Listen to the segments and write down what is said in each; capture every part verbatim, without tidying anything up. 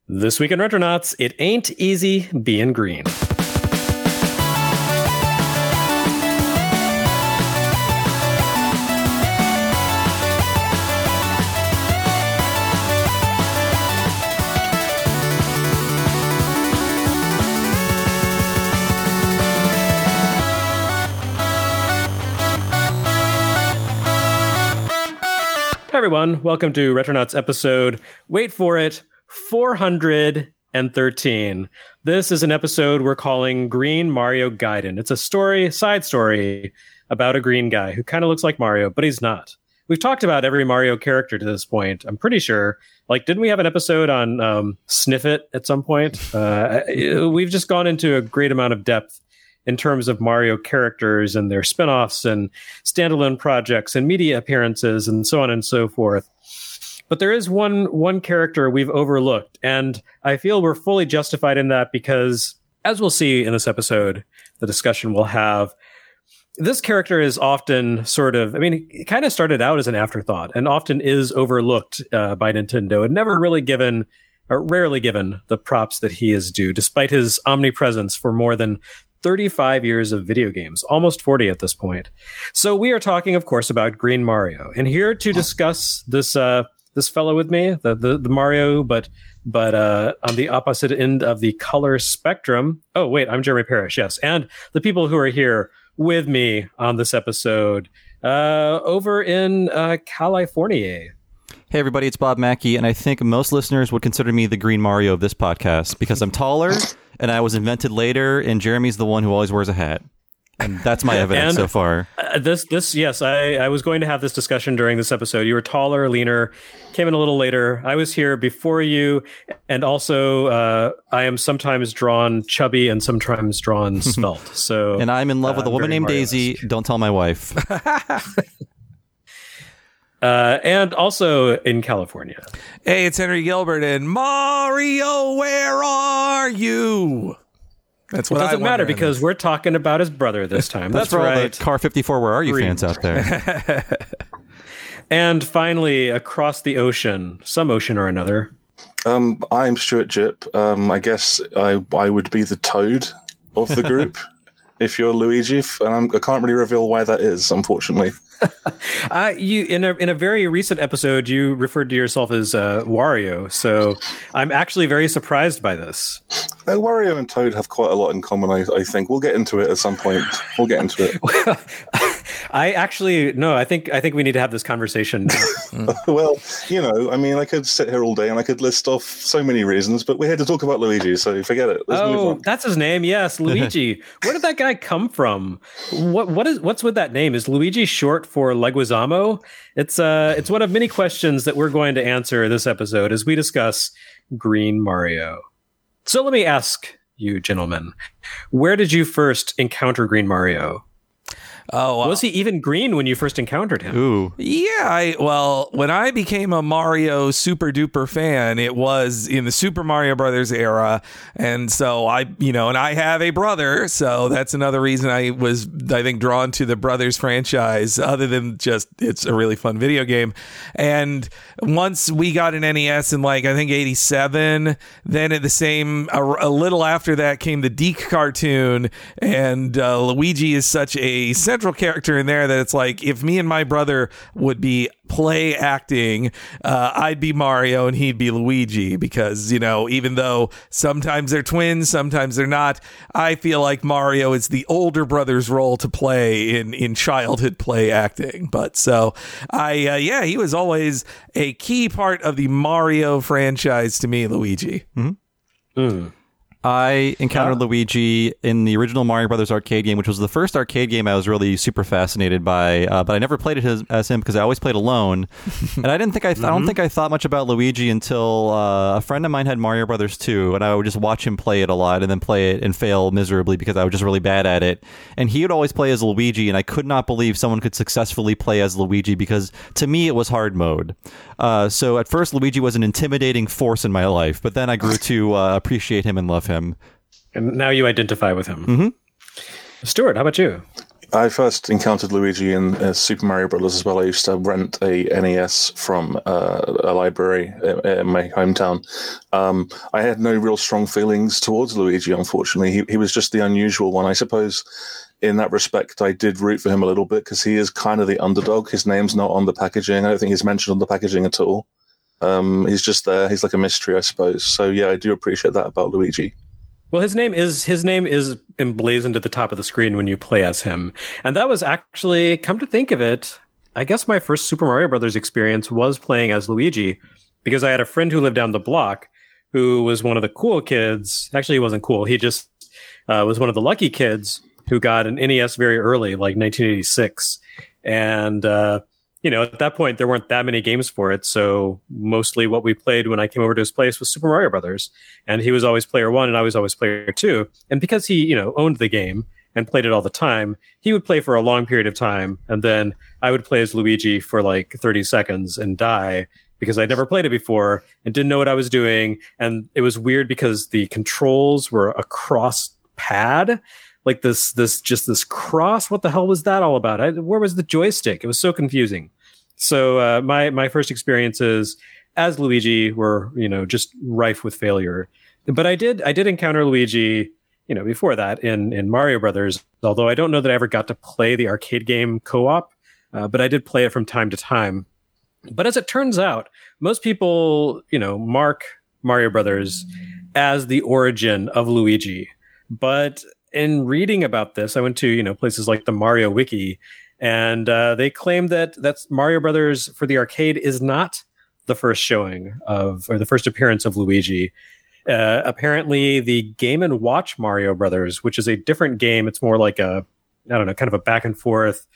This week in Retronauts, it ain't easy being green. Hi everyone, welcome to Retronauts episode, wait for it, four hundred thirteen. This is an episode we're calling Green Mario Gaiden. It's a story, side story, about a green guy who kind of looks like Mario, but he's not. We've talked about every Mario character to this point, I'm pretty sure. Like, didn't we have an episode on um, Sniffit at some point? Uh, we've just gone into a great amount of depth in terms of Mario characters and their spin-offs and standalone projects and media appearances and so on and so forth. But there is one one character we've overlooked, and I feel we're fully justified in that because, as we'll see in this episode, the discussion we'll have, this character is often sort of, I mean, it kind of started out as an afterthought and often is overlooked uh, by Nintendo and never really given, or rarely given, the props that he is due, despite his omnipresence for more than thirty-five years of video games, almost forty at this point. So we are talking, of course, about Green Mario. And here to discuss this uh, this fellow with me, the, the, the Mario, but but uh, on the opposite end of the color spectrum. Oh, wait, I'm Jeremy Parrish, yes. And the people who are here with me on this episode uh, over in uh, California. Hey everybody, it's Bob Mackey, and I think most listeners would consider me the Green Mario of this podcast because I'm taller and I was invented later, and Jeremy's the one who always wears a hat. And that's my evidence and, so far. Uh, this, this, yes, I, I was going to have this discussion during this episode. You were taller, leaner, came in a little later. I was here before you, and also uh, I am sometimes drawn chubby and sometimes drawn svelte. So, and I'm in love uh, with a woman named Mario-esque. Daisy. Don't tell my wife. Uh, and also in California. Hey, it's Henry Gilbert, and Mario, where are you? That's what it doesn't I matter wonder. because we're talking about his brother this time. That's, That's for right. all the Car fifty-four Where Are You Green. fans out there. And finally, across the ocean, some ocean or another. Um, I'm Stuart Jipp. Um, I guess I I would be the Toad of the group if you're Luigi, and I'm, I can't really reveal why that is, unfortunately. uh, you in a in a very recent episode, you referred to yourself as uh, Wario, so I'm actually very surprised by this. Uh, Wario and Toad have quite a lot in common, I, I think. We'll get into it at some point. We'll get into it. I actually no. I think I think we need to have this conversation now. Well, you know, I mean, I could sit here all day and I could list off so many reasons, but we're here to talk about Luigi, so forget it. Let's move Oh, on. that's his name. Yes, Luigi. Where did that guy come from? What what is what's with that name? Is Luigi short for Leguizamo? It's uh, it's one of many questions that we're going to answer this episode as we discuss Green Mario. So let me ask you, gentlemen, where did you first encounter Green Mario? Oh, wow. Was he even green when you first encountered him? Ooh. Yeah, I, well, when I became a Mario super duper fan, it was in the Super Mario Brothers era. And so I, you know, and I have a brother. So that's another reason I was, I think, drawn to the Brothers franchise, other than just it's a really fun video game. And once we got an N E S in like, I think, eighty-seven, then at the same, a, a little after that came the Deke cartoon. And uh, Luigi is such a central character in there that it's like, if me and my brother would be play acting, uh, I'd be Mario and he'd be Luigi, because, you know, even though sometimes they're twins, sometimes they're not, I feel like Mario is the older brother's role to play in, in childhood play acting. But so I, uh, yeah, he was always a key part of the Mario franchise to me, Luigi. Mm-hmm. Mm. I encountered Oh. Luigi in the original Mario Brothers arcade game, which was the first arcade game I was really super fascinated by. Uh, but I never played it as, as him because I always played alone, and I didn't think I, th- mm-hmm. I don't think I thought much about Luigi until uh, a friend of mine had Mario Brothers two, and I would just watch him play it a lot, and then play it and fail miserably because I was just really bad at it. And he would always play as Luigi, and I could not believe someone could successfully play as Luigi because to me it was hard mode. Uh, so at first Luigi was an intimidating force in my life, but then I grew to uh, appreciate him and love him. And now you identify with him. Mm-hmm. Stuart, how about you? I first encountered Luigi in uh, Super Mario Brothers as well. I used to rent a N E S from uh, a library in, in my hometown. Um, I had no real strong feelings towards Luigi, unfortunately. He, he was just the unusual one. I suppose in that respect, I did root for him a little bit because he is kind of the underdog. His name's not on the packaging. I don't think he's mentioned on the packaging at all. Um, he's just there. He's like a mystery, I suppose. So yeah, I do appreciate that about Luigi. Well, his name is his name is emblazoned at the top of the screen when you play as him, and that was actually, come to think of it, I guess my first Super Mario Brothers experience was playing as Luigi, because I had a friend who lived down the block who was one of the cool kids. Actually, he wasn't cool. He just uh, was one of the lucky kids who got an N E S very early, like nineteen eighty-six, and uh, you know, at that point, there weren't that many games for it. So mostly what we played when I came over to his place was Super Mario Brothers. And he was always player one and I was always player two. And because he, you know, owned the game and played it all the time, he would play for a long period of time. And then I would play as Luigi for like thirty seconds and die because I'd never played it before and didn't know what I was doing. And it was weird because the controls were a cross pad. Like this, this, just this cross. What the hell was that all about? I, where was the joystick? It was so confusing. So uh, my my first experiences as Luigi were, you know, just rife with failure. But I did I did encounter Luigi, you know, before that in in Mario Brothers. Although I don't know that I ever got to play the arcade game co-op, uh, but I did play it from time to time. But as it turns out, most people, you know, mark Mario Brothers as the origin of Luigi. But in reading about this, I went to, you know, places like the Mario Wiki. And uh, they claim that that's Mario Brothers for the arcade is not the first showing of, or the first appearance of Luigi. Uh, apparently, the Game and Watch Mario Brothers, which is a different game, it's more like a, I don't know, kind of a back and forth,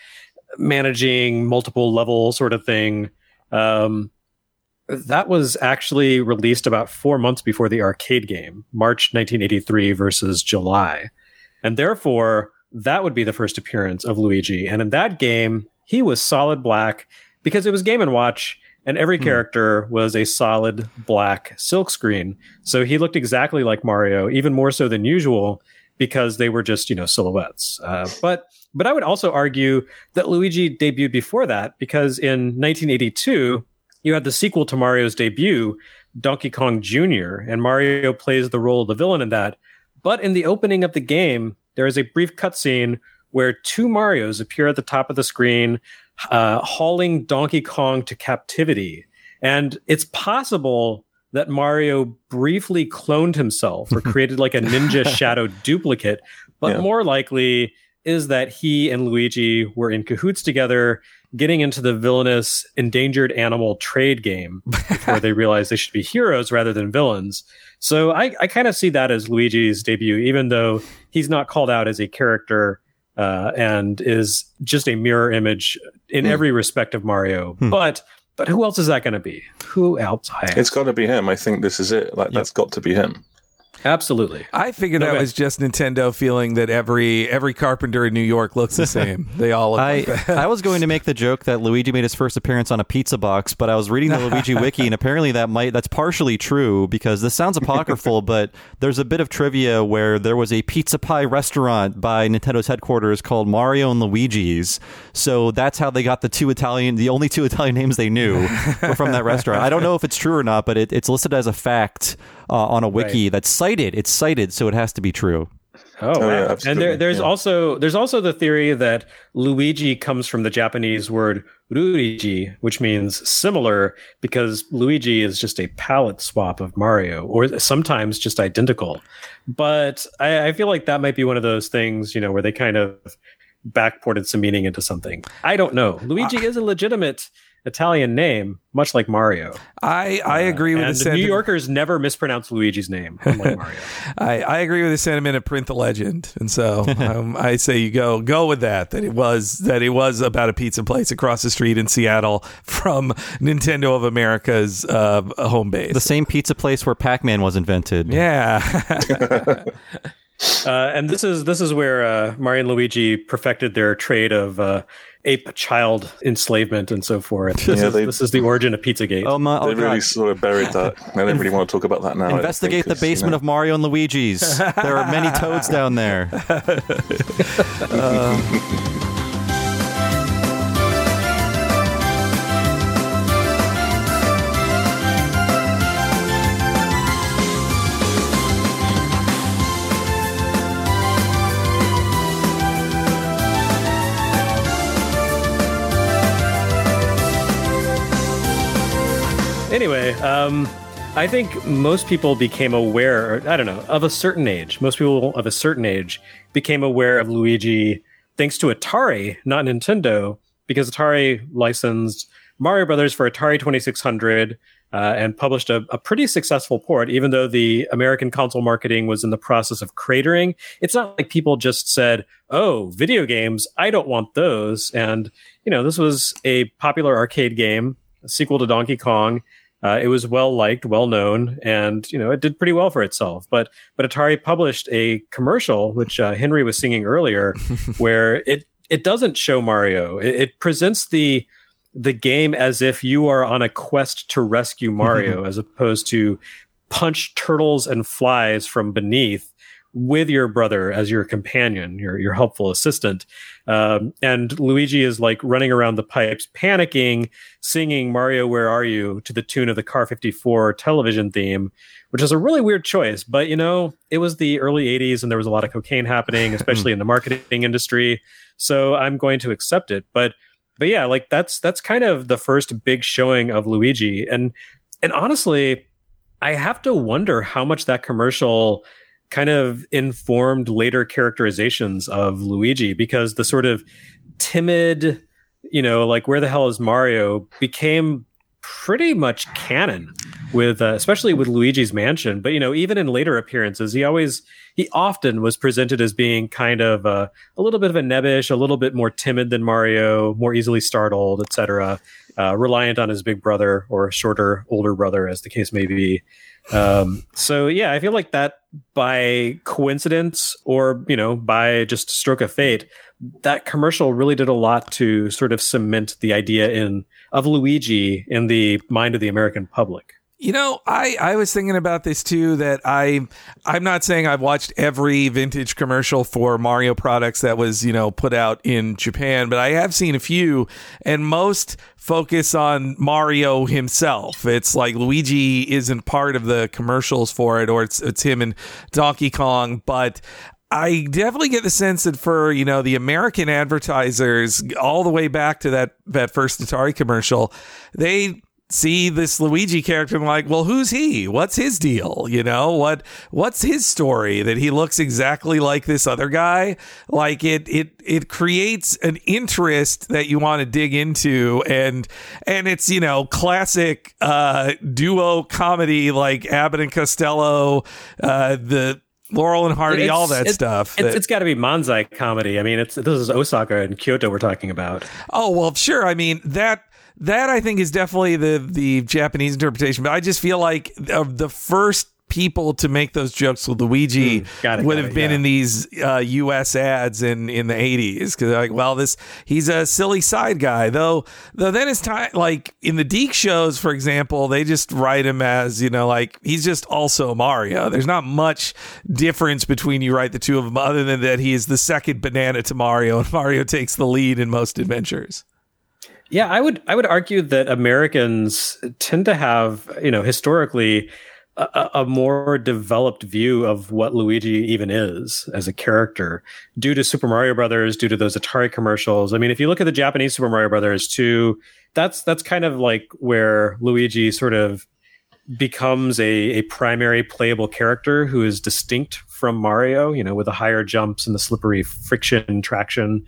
managing multiple level sort of thing. Um, that was actually released about four months before the arcade game, March nineteen eighty-three versus July, and therefore, that would be the first appearance of Luigi. And in that game, he was solid black because it was Game and Watch and every hmm. character was a solid black silkscreen. So he looked exactly like Mario, even more so than usual because they were just, you know, silhouettes. Uh, but but I would also argue that Luigi debuted before that because in nineteen eighty-two, you had the sequel to Mario's debut, Donkey Kong Junior, and Mario plays the role of the villain in that. But in the opening of the game, there is a brief cutscene where two Marios appear at the top of the screen, uh, hauling Donkey Kong to captivity. And it's possible that Mario briefly cloned himself or created like a Ninja Shadow duplicate, but yeah. more likely is that he and Luigi were in cahoots together, getting into the villainous endangered animal trade game before they realized they should be heroes rather than villains. So I, I kind of see that as Luigi's debut, even though he's not called out as a character uh, and is just a mirror image in mm. every respect of Mario. Mm. But but who else is that going to be? Who else? I it's got to be him. I think this is it. Like yep. That's got to be him. Absolutely. I figured that okay. was just Nintendo feeling that every every carpenter in New York looks the same. They all look I, like that. I was going to make the joke that Luigi made his first appearance on a pizza box, but I was reading the Luigi Wiki, and apparently that might that's partially true, because this sounds apocryphal, but there's a bit of trivia where there was a pizza pie restaurant by Nintendo's headquarters called Mario and Luigi's. So that's how they got the two Italian, the only two Italian names they knew were from that restaurant. I don't know if it's true or not, but it, it's listed as a fact uh, on a wiki right. that's cited. It's cited, so it has to be true. Oh, oh wow. yeah, and there, there's yeah. also there's also the theory that Luigi comes from the Japanese word Ruigi, which means similar, because Luigi is just a palette swap of Mario, or sometimes just identical. But I, I feel like that might be one of those things, you know, where they kind of backported some meaning into something. I don't know. Luigi uh, is a legitimate Italian name, much like Mario. I, I agree with uh, the and sentiment. New Yorkers never mispronounce Luigi's name, unlike Mario. I, I agree with the sentiment of Print the Legend, and so um, I say you go go with that. That it was that it was about a pizza place across the street in Seattle from Nintendo of America's uh, home base. The same pizza place where Pac-Man was invented. Yeah. Uh, and this is this is where uh, Mario and Luigi perfected their trade of uh, ape-child enslavement and so forth. This, yeah, is, they, this is the origin of Pizzagate. Oh my! Oh they really God. sort of buried that. I don't really want to talk about that now. Investigate the basement you know. of Mario and Luigi's. There are many toads down there. uh, Anyway, um, I think most people became aware, I don't know, of a certain age. Most people of a certain age became aware of Luigi thanks to Atari, not Nintendo, because Atari licensed Mario Brothers for Atari twenty-six hundred uh, and published a, a pretty successful port, even though the American console marketing was in the process of cratering. It's not like people just said, oh, video games, I don't want those. And, you know, this was a popular arcade game, a sequel to Donkey Kong. Uh, it was well liked, well known, and you know it did pretty well for itself. But but Atari published a commercial, which uh, Henry was singing earlier, where it it doesn't show Mario. It, it presents the the game as if you are on a quest to rescue Mario, as opposed to punch turtles and flies from beneath with your brother as your companion, your your helpful assistant. Um, and Luigi is like running around the pipes, panicking, singing Mario, Where Are You? To the tune of the Car fifty-four television theme, which is a really weird choice. But, you know, it was the early eighties and there was a lot of cocaine happening, especially in the marketing industry. So I'm going to accept it. But but yeah, like that's that's kind of the first big showing of Luigi. And and honestly, I have to wonder how much that commercial kind of informed later characterizations of Luigi, because the sort of timid, you know, like where the hell is Mario became pretty much canon with, uh, especially with Luigi's Mansion. But, you know, even in later appearances, he always, he often was presented as being kind of uh, a little bit of a nebbish, a little bit more timid than Mario, more easily startled, et cetera, uh, reliant on his big brother or shorter, older brother, as the case may be. Um, so yeah, I feel like that by coincidence or, you know, by just stroke of fate, that commercial really did a lot to sort of cement the idea in of Luigi in the mind of the American public. You know, I, I was thinking about this too, that I, I'm not saying I've watched every vintage commercial for Mario products that was, you know, put out in Japan, but I have seen a few, and most focus on Mario himself. It's like Luigi isn't part of the commercials for it, or it's, it's him and Donkey Kong, but I definitely get the sense that for, you know, the American advertisers, all the way back to that, that first Atari commercial, they see this Luigi character and like, well, who's he? What's his deal? You know, what, what's his story that he looks exactly like this other guy? Like it, it, it creates an interest that you want to dig into. And, and it's, you know, classic, uh, duo comedy, like Abbott and Costello, uh, the, Laurel and Hardy, it's, all that it's, stuff. It's, that, it's got to be Manzai comedy. I mean, it's this is Osaka and Kyoto we're talking about. Oh, well, sure. I mean, that that I think is definitely the the Japanese interpretation. But I just feel like of the first people to make those jokes with Luigi mm, it, would have it, been yeah. in these uh, U S ads in, in the eighties, because like, well, this he's a silly side guy. Though, though then it's time, like in the Deke shows, for example, they just write him as, you know, like he's just also Mario. There's not much difference between you write the two of them, other than that he is the second banana to Mario, and Mario takes the lead in most adventures. Yeah, I would I would argue that Americans tend to have, you know, historically, A, a more developed view of what Luigi even is as a character due to Super Mario Brothers, due to those Atari commercials. I mean, if you look at the Japanese Super Mario Brothers too, that's that's kind of like where Luigi sort of becomes a, a primary playable character who is distinct from Mario, you know, with the higher jumps and the slippery friction traction.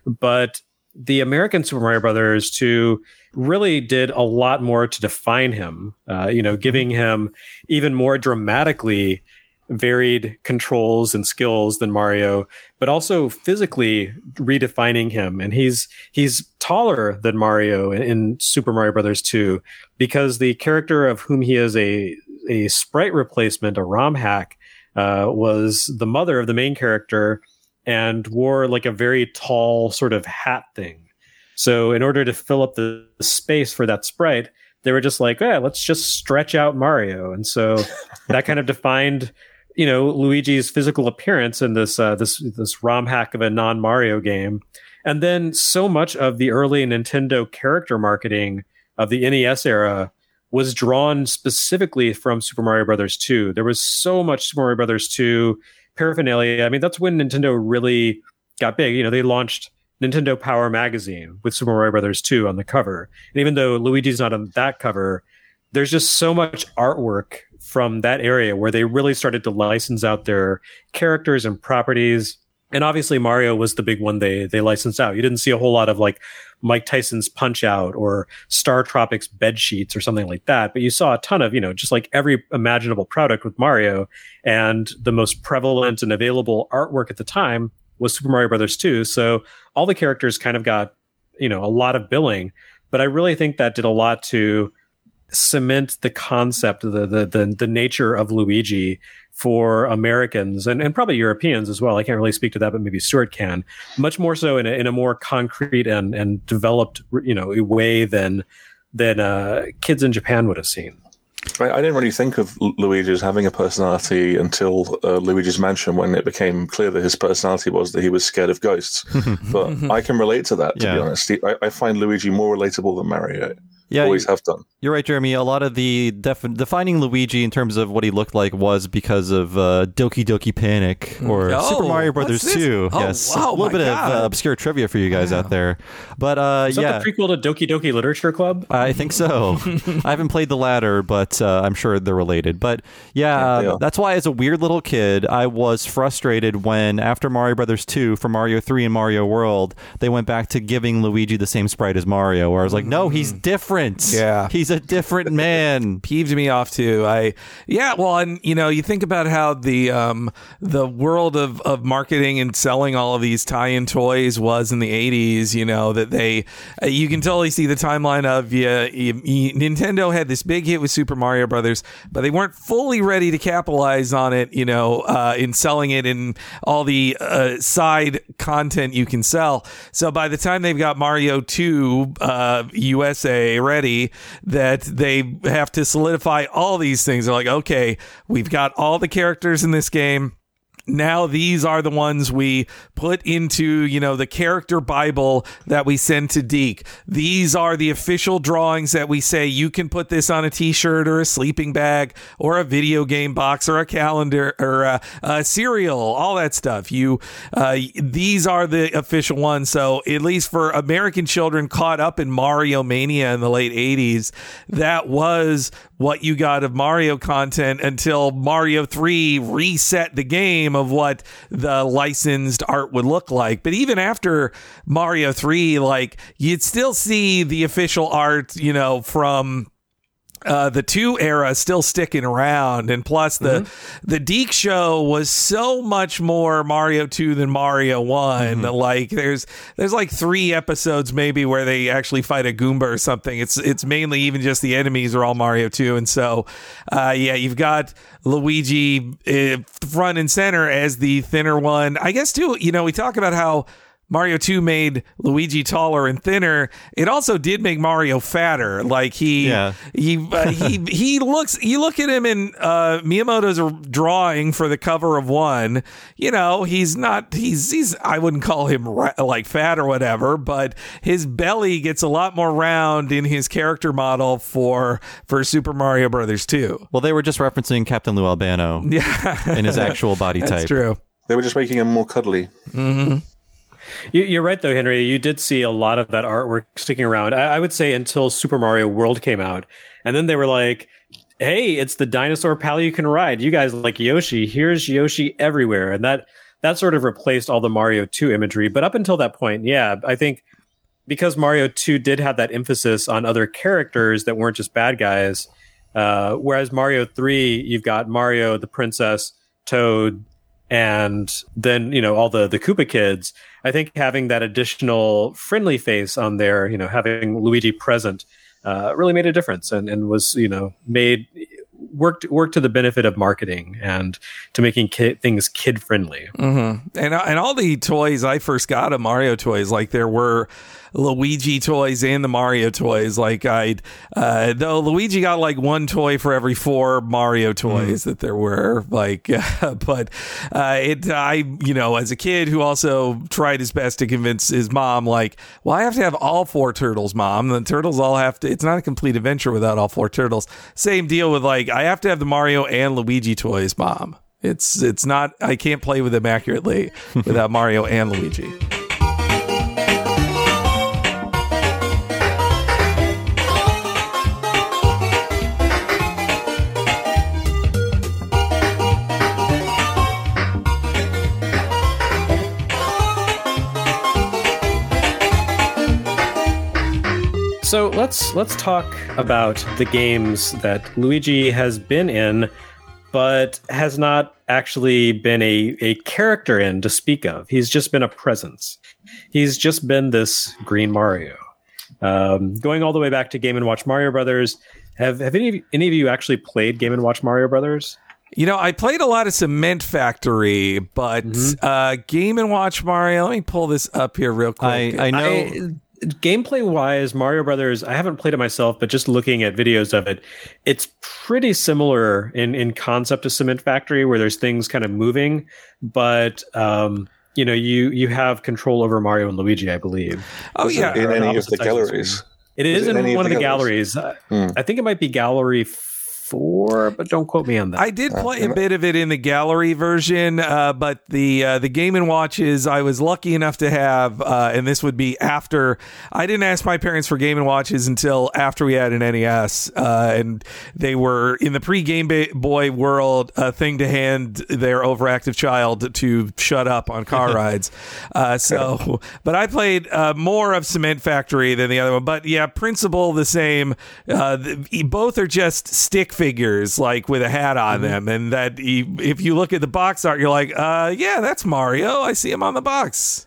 But the American Super Mario Brothers too really did a lot more to define him, uh, you know, giving him even more dramatically varied controls and skills than Mario, but also physically redefining him. And he's he's taller than Mario in, in Super Mario Brothers two, because the character of whom he is a a sprite replacement, a ROM hack, uh, was the mother of the main character and wore like a very tall sort of hat thing. So in order to fill up the, the space for that sprite, they were just like, yeah, let's just stretch out Mario. And so that kind of defined, you know, Luigi's physical appearance in this, uh, this, this ROM hack of a non-Mario game. And then so much of the early Nintendo character marketing of the N E S era was drawn specifically from Super Mario Brothers two. There was so much Super Mario Brothers two paraphernalia. I mean, that's when Nintendo really got big. You know, they launched Nintendo Power Magazine with Super Mario Brothers two on the cover. And even though Luigi's not on that cover, there's just so much artwork from that area where they really started to license out their characters and properties. And obviously Mario was the big one they they licensed out. You didn't see a whole lot of like Mike Tyson's Punch-Out or Star Tropics bed sheets or something like that. But you saw a ton of, you know, just like every imaginable product with Mario. And the most prevalent and available artwork at the time was Super Mario Brothers two. So all the characters kind of got, you know, a lot of billing. But I really think that did a lot to cement the concept, the the the, the nature of Luigi for Americans and, and probably Europeans as well. I can't really speak to that, but maybe Stuart can. Much more so in a, in a more concrete and, and developed, you know, way than than uh, kids in Japan would have seen. I, I didn't really think of Luigi as having a personality until uh, Luigi's Mansion, when it became clear that his personality was that he was scared of ghosts. But I can relate to that, to yeah. be honest. I, I find Luigi more relatable than Mario. Yeah, always have done. You're right, Jeremy. A lot of the def- defining Luigi in terms of what he looked like was because of uh, Doki Doki Panic or oh, Super Mario Brothers two. Oh, yes, wow, a little my bit God. of uh, obscure trivia for you guys wow. out there. But uh, Is that yeah, the prequel to Doki Doki Literature Club? I think so. I haven't played the latter, but uh, I'm sure they're related. But yeah, yeah uh, that's why as a weird little kid, I was frustrated when after Mario Brothers two for Mario three and Mario World, they went back to giving Luigi the same sprite as Mario, where I was like, no, he's different. Yeah. He's a different man. Peeved me off too. I yeah, well, and you know, you think about how the um the world of of marketing and selling all of these tie-in toys was in the eighties. You know that they uh, you can totally see the timeline of yeah, you, you, Nintendo had this big hit with Super Mario Brothers, but they weren't fully ready to capitalize on it. You know, uh, in selling it in all the uh, side content you can sell. So by the time they've got Mario two uh, U S A ready, that they have to solidify all these things. They're like, okay, we've got all the characters in this game. Now these are the ones we put into, you know, the character Bible that we send to Deke. These are the official drawings that we say you can put this on a t-shirt or a sleeping bag or a video game box or a calendar or a, a cereal, all that stuff. You, uh, these are the official ones. So at least for American children caught up in Mario Mania in the late eighties, that was what you got of Mario content until Mario three reset the game of what the licensed art would look like. But even after Mario three, like, you'd still see the official art, you know, from Uh, the two era still sticking around, and plus the mm-hmm. the Deke show was so much more Mario two than Mario one. Mm-hmm. Like there's there's like three episodes maybe where they actually fight a Goomba or something. It's it's mainly even just the enemies are all Mario two, and so uh, yeah, you've got Luigi uh, front and center as the thinner one. I guess too. You know, we talk about how Mario two made Luigi taller and thinner. It also did make Mario fatter. Like he, yeah. he, uh, he, he looks. You look at him in uh, Miyamoto's drawing for the cover of one. You know, he's not. He's. He's. I wouldn't call him ra- like fat or whatever, but his belly gets a lot more round in his character model for for Super Mario Brothers two. Well, they were just referencing Captain Lou Albano. Yeah, in his actual body That's type. True. They were just making him more cuddly. Mm-hmm. You, you're right, though, Henry. You did see a lot of that artwork sticking around. I, I would say until Super Mario World came out. And then they were like, hey, it's the dinosaur pal you can ride. You guys like Yoshi. Here's Yoshi everywhere. And that that sort of replaced all the Mario two imagery. But up until that point, yeah, I think because Mario two did have that emphasis on other characters that weren't just bad guys, uh, whereas Mario three, you've got Mario, the princess, Toad, and then, you know, all the, the Koopa kids. I think having that additional friendly face on there, you know, having Luigi present, uh, really made a difference and, and was, you know, made worked worked to the benefit of marketing and to making ki- things kid friendly. Mm-hmm. And and all the toys I first got of Mario toys, like there were Luigi toys and the Mario toys. Like I'd uh, though Luigi got like one toy for every four Mario toys mm. that there were. Like, uh, but uh, it I you know as a kid who also tried his best to convince his mom, like, well, I have to have all four turtles, Mom. The turtles all have to. It's not a complete adventure without all four turtles. Same deal with like I have to have the Mario and Luigi toys, Mom. It's it's not. I can't play with them accurately without Mario and Luigi. So let's let's talk about the games that Luigi has been in, but has not actually been a, a character in to speak of. He's just been a presence. He's just been this Green Mario. Um, going all the way back to Game and Watch Mario Brothers, have have any of, any of you actually played Game and Watch Mario Brothers? You know, I played a lot of Cement Factory, but mm-hmm. uh, Game and Watch Mario. Let me pull this up here real quick. I, I know. I, Gameplay wise, Mario Brothers, I haven't played it myself, but just looking at videos of it, it's pretty similar in, in concept to Cement Factory, where there's things kind of moving, but um, you know, you you have control over Mario and Luigi, I believe. Oh yeah, in any of the galleries. It is in one of the galleries. Hmm. I think it might be gallery four, but don't quote me on that. I did play a bit of it in the gallery version, uh, but the uh, the Game and Watches I was lucky enough to have, uh, and this would be after I didn't ask my parents for Game and Watches until after we had an N E S, uh, and they were in the pre Game Boy world, a thing to hand their overactive child to shut up on car rides. Uh, so, but I played uh, more of Cement Factory than the other one. But yeah, principle the same. Uh, the, both are just stick figures, like with a hat on mm-hmm. them, and that he, if you look at the box art, you're like, uh, yeah, that's Mario. I see him on the box.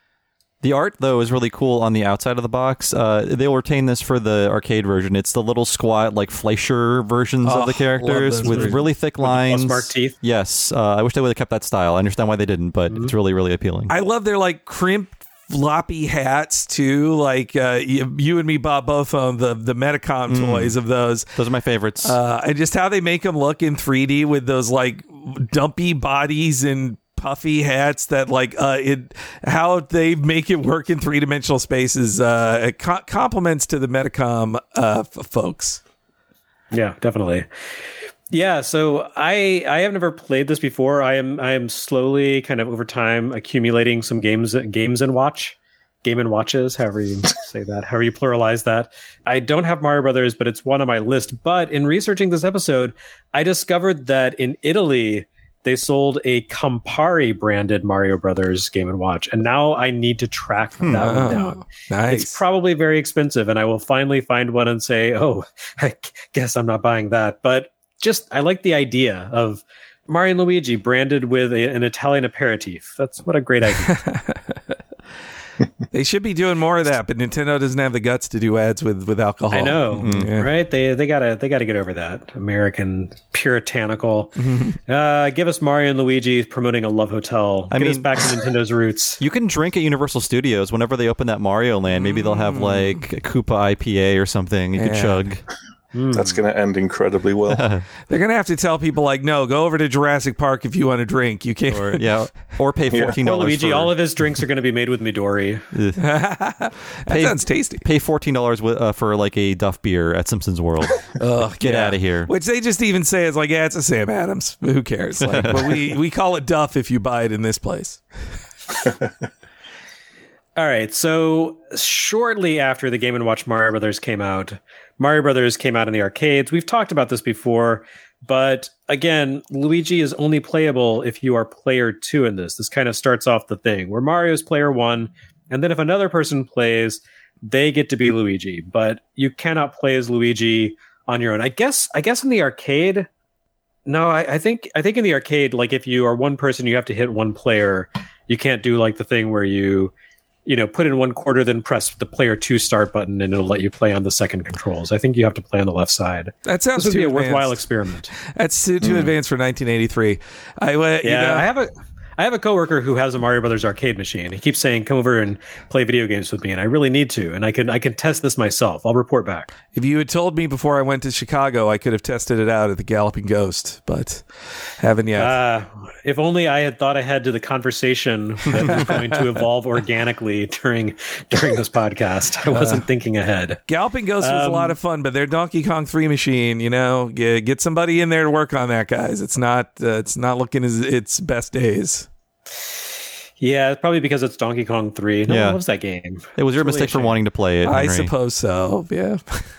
The art, though, is really cool on the outside of the box. Uh, they'll retain this for the arcade version. It's the little squat, like Fleischer versions oh, of the characters with versions. really thick lines. Mark teeth. Yes. Uh, I wish they would have kept that style. I understand why they didn't, but mm-hmm. it's really, really appealing. I love their like crimped floppy hats too, like uh, you, you and me, Bob, both own the the Metacom mm. toys of those. Those are my favorites. Uh, and just how they make them look in three D with those like dumpy bodies and puffy hats that like uh, it how they make it work in three dimensional spaces. Uh, co- compliments to the Metacom uh, f- folks. Yeah, definitely. Yeah, so I I have never played this before. I am I am slowly kind of over time accumulating some games games and watch game and watches, however you say that, however you pluralize that. I don't have Mario Brothers, but it's one on my list. But in researching this episode, I discovered that in Italy they sold a Campari branded Mario Brothers Game and Watch, and now I need to track that oh, one down. Nice. It's probably very expensive, and I will finally find one and say, "Oh, I guess I'm not buying that." But just, I like the idea of Mario and Luigi branded with a, an Italian aperitif. That's what a great idea. They should be doing more of that, but Nintendo doesn't have the guts to do ads with, with alcohol. I know, mm, yeah. right? They they gotta they gotta get over that American puritanical. uh, give us Mario and Luigi promoting a love hotel. I get mean, us back to Nintendo's roots. You can drink at Universsul Studios whenever they open that Mario Land. Maybe they'll have like a Koopa I P A or something. You yeah. could chug. Mm. That's going to end incredibly well. They're going to have to tell people like, no, go over to Jurassic Park if you want to drink. You can't. Or, yeah, or pay fourteen dollars. Well, Luigi, for... all of his drinks are going to be made with Midori. That pay, sounds tasty. Pay fourteen dollars uh, for like a Duff beer at Simpsons World. Ugh, Get yeah. out of here. Which they just even say is like, yeah, it's a Sam Adams. Who cares? Like, but we we call it Duff if you buy it in this place. All right, so shortly after the Game and Watch Mario Brothers came out, Mario Brothers came out in the arcades. We've talked about this before, but again, Luigi is only playable if you are player two in this. This kind of starts off the thing where Mario's player one, and then if another person plays, they get to be Luigi, but you cannot play as Luigi on your own. I guess I guess in the arcade, no, I, I think I think in the arcade, like if you are one person, you have to hit one player. You can't do like the thing where you you know, put in one quarter, then press the player two start button, and it'll let you play on the second controls. I think you have to play on the left side. That sounds this would too be a advanced. worthwhile experiment. That's too, too mm. advanced for nineteen eighty-three. I uh, yeah, you know, I have a I have a coworker who has a Mario Brothers arcade machine. He keeps saying, "Come over and play video games with me," and I really need to. And I can I can test this myself. I'll report back. If you had told me before I went to Chicago, I could have tested it out at the Galloping Ghost, but haven't yet. Uh, if only I had thought ahead to the conversation that was going to evolve organically during during this podcast. I wasn't uh, thinking ahead. Galloping Ghost um, was a lot of fun, but their Donkey Kong three machine, you know, get, get somebody in there to work on that, guys. It's not uh, it's not looking as its best days. Yeah, it's probably because it's Donkey Kong three. No yeah. one loves that game. It was it's your really mistake for wanting to play it, I Henry. suppose so, yeah.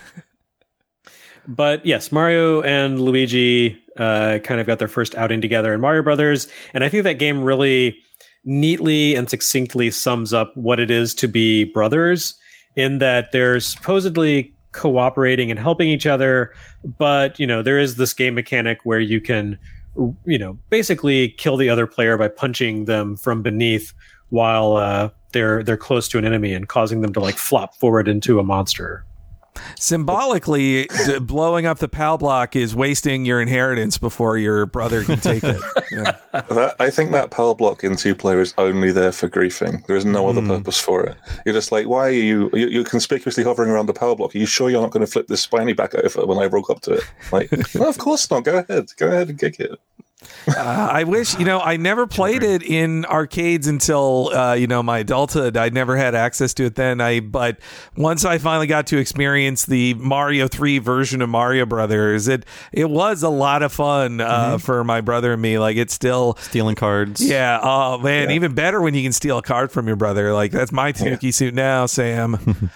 But yes, Mario and Luigi uh, kind of got their first outing together in Mario Brothers, and I think that game really neatly and succinctly sums up what it is to be brothers in that they're supposedly cooperating and helping each other, but you know there is this game mechanic where you can, you know, basically kill the other player by punching them from beneath while uh, they're they're close to an enemy and causing them to like flop forward into a monster. Symbolically, d- blowing up the PAL block is wasting your inheritance before your brother can take it. Yeah. That, I think that PAL block in two player is only there for griefing. There is no other Mm. purpose for it. You're just like, why are you, you you're conspicuously hovering around the PAL block? Are you sure you're not going to flip this spiny back over when I walk up to it? Like, no, of course not. Go ahead. Go ahead and kick it. Uh, I wish, you know, I never played it in arcades until, uh, you know, my adulthood. I never had access to it then. I, but once I finally got to experience the Mario three version of Mario Brothers, it, it was a lot of fun, uh, mm-hmm. for my brother and me. Like it's still stealing cards. Yeah. Oh man. Yeah. Even better when you can steal a card from your brother. Like that's my Tanuki yeah. suit now, Sam.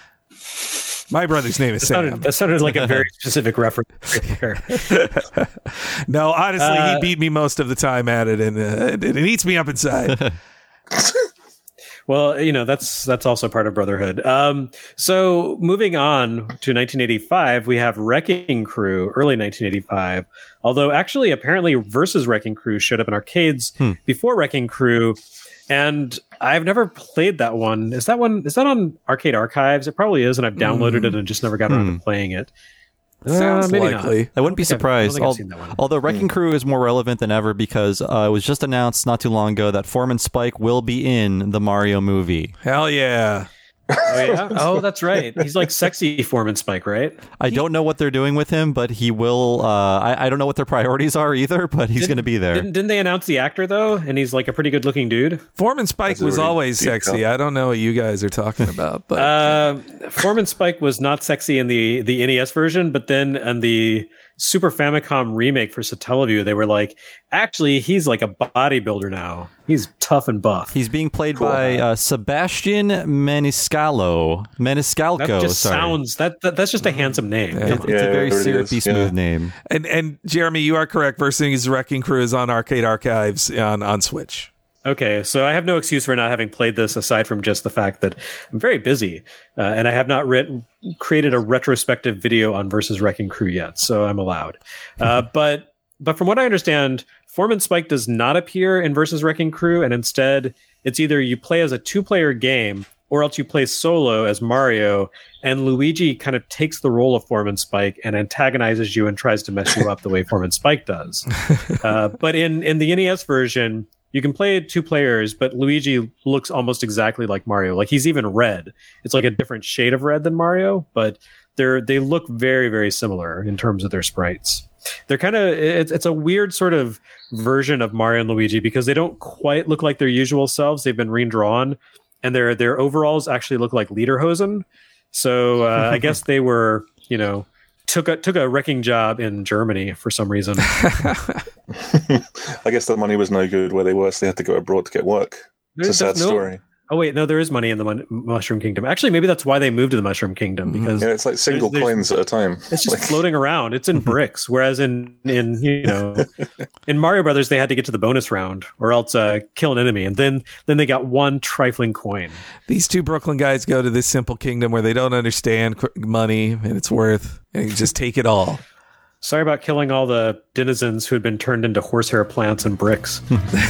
My brother's name is that Sam. Sounded, that sounded like a very specific reference right there. No, honestly, uh, he beat me most of the time at it, and uh, it, it eats me up inside. Well, you know, that's that's also part of Brotherhood. Um, so moving on to nineteen eighty-five, we have Wrecking Crew, early nineteen eighty-five. Although actually, apparently, Versus Wrecking Crew showed up in arcades hmm. before Wrecking Crew. And I've never played that one. Is that one? Is that on Arcade Archives? It probably is, and I've downloaded mm. it and just never got around mm. to playing it. Sounds uh, maybe likely. Not. I wouldn't I be surprised. I've, although Wrecking mm. Crew is more relevant than ever because uh, it was just announced not too long ago that Foreman Spike will be in the Mario movie. Hell yeah. Oh, yeah? Oh, that's right. He's like sexy Foreman Spike, right? I he, don't know what they're doing with him, but he will. Uh, I, I don't know what their priorities are either, but he's going to be there. Didn't, didn't they announce the actor, though? And he's like a pretty good looking dude. Foreman Spike that's was really always sexy. Up. I don't know what you guys are talking about. But uh, Foreman Spike was not sexy in the, the N E S version, but then in the Super Famicom remake for Satellaview, they were like, actually, he's like a bodybuilder now. He's tough and buff. He's being played cool. by uh, Sebastian Maniscalco. Maniscalco. That just sorry. sounds that, that that's just a handsome name. Yeah. It, it's yeah, a very syrupy, smooth yeah. name. And and Jeremy, you are correct. Versus Wrecking Crew is on Arcade Archives on on Switch. Okay, so I have no excuse for not having played this aside from just the fact that I'm very busy uh, and I have not written, created a retrospective video on Versus Wrecking Crew yet, so I'm allowed. Uh, but but from what I understand, Foreman Spike does not appear in Versus Wrecking Crew, and instead it's either you play as a two-player game or else you play solo as Mario, and Luigi kind of takes the role of Foreman Spike and antagonizes you and tries to mess you up the way Foreman Spike does. Uh, but in, in the N E S version, you can play two players, but Luigi looks almost exactly like Mario. Like he's even red. It's like a different shade of red than Mario, but they're they look very, very similar in terms of their sprites. They're kind of it's it's a weird sort of version of Mario and Luigi because they don't quite look like their usual selves. They've been redrawn, and their their overalls actually look like lederhosen. So uh, I guess they were, you know, took a took a wrecking job in Germany for some reason. I guess the money was no good where they were, so they had to go abroad to get work. It's a sad no, story. Oh wait, no, there is money in the Mon- Mushroom Kingdom. Actually, maybe that's why they moved to the Mushroom Kingdom because yeah, it's like single there's, there's, coins at a time. It's just like... floating around. It's in bricks, whereas in in you know in Mario Brothers they had to get to the bonus round or else uh, kill an enemy, and then then they got one trifling coin. These two Brooklyn guys go to this simple kingdom where they don't understand money and it's worth, and you just take it all. Sorry about killing all the denizens who had been turned into horsehair plants and bricks.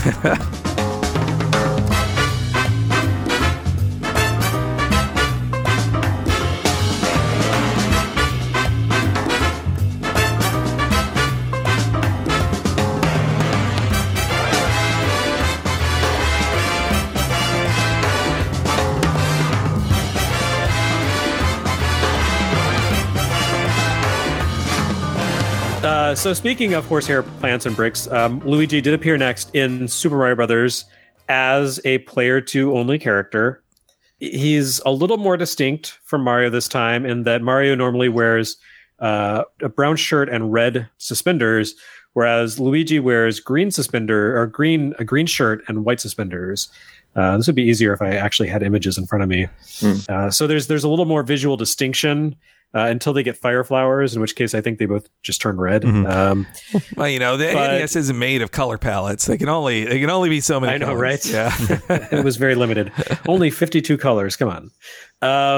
Uh, so speaking of horsehair plants and bricks, um, Luigi did appear next in Super Mario Brothers as a player two only character. He's a little more distinct from Mario this time in that Mario normally wears uh, a brown shirt and red suspenders, whereas Luigi wears green suspender or green a green shirt and white suspenders. Uh, this would be easier if I actually had images in front of me. Mm. Uh, so there's there's a little more visual distinction. Uh, until they get fire flowers, in which case I think they both just turn red. Mm-hmm. Um, well, you know, the but, N E S isn't made of color palettes. They can only they can only be so many. I know, colors. right? Yeah, it was very limited. Only fifty-two colors. Come on. Um,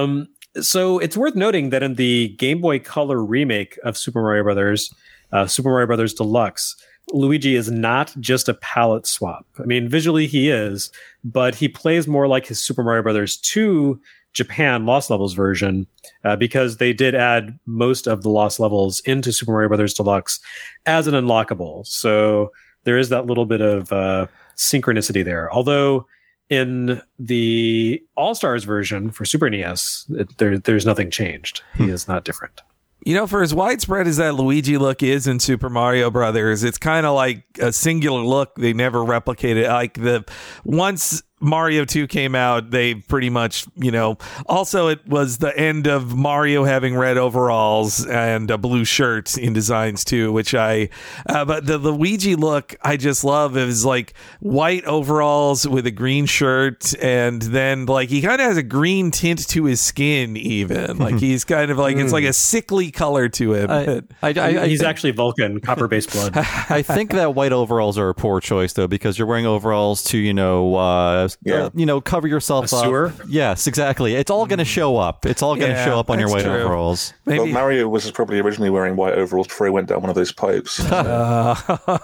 So it's worth noting that in the Game Boy Color remake of Super Mario Brothers, uh, Super Mario Brothers Deluxe, Luigi is not just a palette swap. I mean, visually he is, but he plays more like his Super Mario Brothers two Japan Lost Levels version, uh, because they did add most of the Lost Levels into Super Mario Brothers Deluxe as an unlockable. So there is that little bit of uh, synchronicity there. Although in the All-Stars version for Super N E S, it, there, there's nothing changed. He is not different. You know, for as widespread as that Luigi look is in Super Mario Brothers, it's kind of like a singular look. They never replicated. Like the once Mario two came out, they pretty much, you know, also it was the end of Mario having red overalls and a blue shirt in designs too, which I, uh, but the Luigi look I just love is like white overalls with a green shirt. And then like he kind of has a green tint to his skin even. Like he's kind of like, it's like a sickly color to him. I, I, I, He's I, actually Vulcan, copper-based blood. I think that white overalls are a poor choice though, because you're wearing overalls to, you know, uh, Yeah. uh, you know, cover yourself A up. sewer? Yes, exactly. It's all going to show up. It's all going to Yeah, show up on your that's white true. overalls. Maybe. Well, Mario was probably originally wearing white overalls before he went down one of those pipes. uh,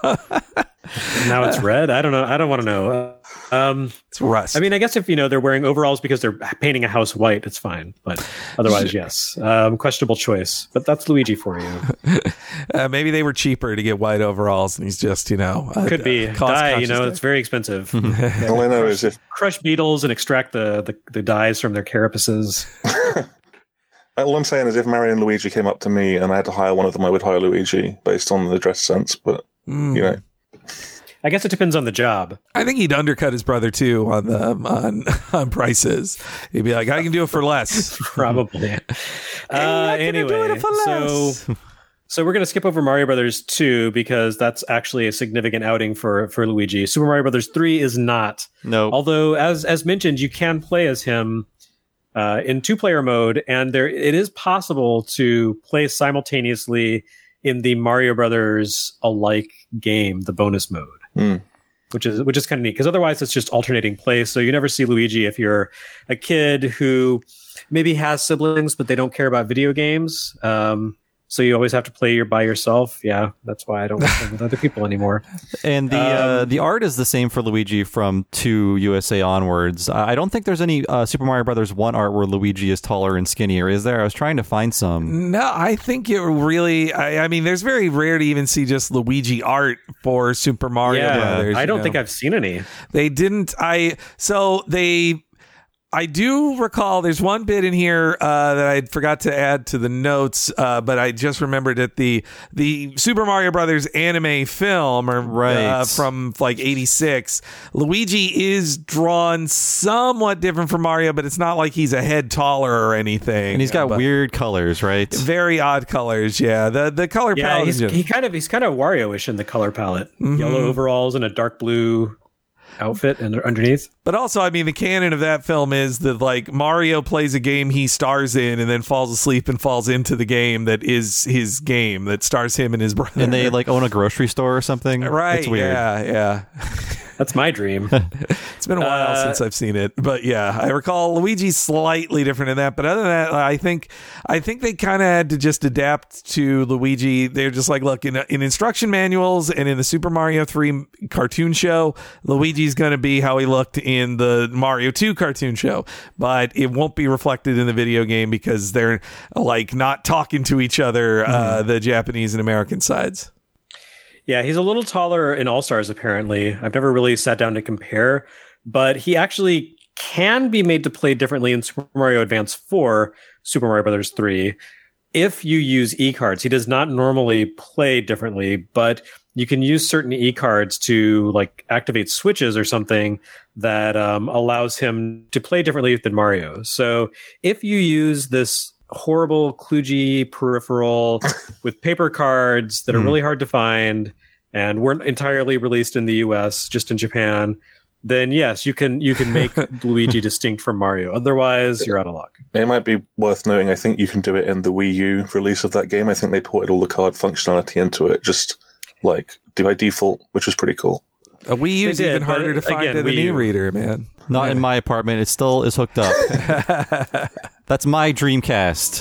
Now it's red. I don't know. I don't want to know. Um, it's rust. I mean, I guess if, you know, they're wearing overalls because they're painting a house white, it's fine. But otherwise, yes. Um, questionable choice. But that's Luigi for you. uh, maybe they were cheaper to get white overalls, and he's just, you know, uh, Could be. uh, cost Dye, you conscious know, there. it's very expensive. All I know is if Crush beetles and extract the, the, the dyes from their carapaces. all I'm saying is if Mario and Luigi came up to me and I had to hire one of them, I would hire Luigi based on the dress sense. But Mm. you know, I guess it depends on the job. I think he'd undercut his brother too on the on on prices. He'd be like, "I can do it for less." Probably. uh, I can do anyway, it for so less. so we're going to skip over Mario Brothers two because that's actually a significant outing for for Luigi. Super Mario Brothers three is not. No. Although, as as mentioned, you can play as him uh, in two player mode, and there it is possible to play simultaneously in the Mario Brothers alike game, the bonus mode. Mm. Which is which is kind of neat because otherwise it's just alternating play. So you never see Luigi if you're a kid who maybe has siblings but they don't care about video games. Um, so you always have to play your by yourself. Yeah, that's why I don't play with other people anymore. And the uh, Um, the art is the same for Luigi from two U S A onwards. I I don't think there's any uh, Super Mario Brothers one art where Luigi is taller and skinnier, is there? I was trying to find some. No, I think it really. I, I mean, there's very rare to even see just Luigi art for Super Mario yeah, Brothers. I you don't know. think I've seen any. They didn't. I so they. I do recall there's one bit in here uh, that I forgot to add to the notes, uh, but I just remembered that the the Super Mario Brothers anime film, or Right. uh, from like eighty-six, Luigi is drawn somewhat different from Mario, but it's not like he's a head taller or anything. And he's got But weird colors, right? very odd colors. Yeah, the the color Yeah, palette. he's, is just- he kind of he's kind of Wario-ish in the color palette. Yellow overalls and a dark blue outfit and underneath. But also, I mean, the canon of that film is that like Mario plays a game he stars in and then falls asleep and falls into the game that is his game that stars him and his brother. And they like own a grocery store or something. right? It's weird. Yeah, yeah. That's my dream. It's been a while Uh, since I've seen it, but yeah, I recall Luigi's slightly different in that. But other than that, I think I think they kind of had to just adapt to Luigi. They're just like, look, in in instruction manuals and in the Super Mario three cartoon show, Luigi's going to be how he looked in the Mario two cartoon show, but it won't be reflected in the video game because they're like not talking to each other, mm-hmm. uh, the Japanese and American sides. Yeah, he's a little taller in All-Stars, apparently. I've never really sat down to compare, but he actually can be made to play differently in Super Mario Advance four, Super Mario Brothers three, if you use E-cards. He does not normally play differently, but you can use certain E-cards to like activate switches or something that um, allows him to play differently than Mario. So if you use this horrible kludgy peripheral with paper cards that are really hard to find and weren't entirely released in the U S, just in Japan, then yes, you can you can make Luigi distinct from Mario. Otherwise, you're out of luck. It might be worth noting, I think you can do it in the Wii U release of that game. I think they ported all the card functionality into it, just like by default, which was pretty cool. A Wii U is They did, even harder to but find again, than an Wii U. e-reader, man. Not in my apartment. It still is hooked up. That's my Dreamcast.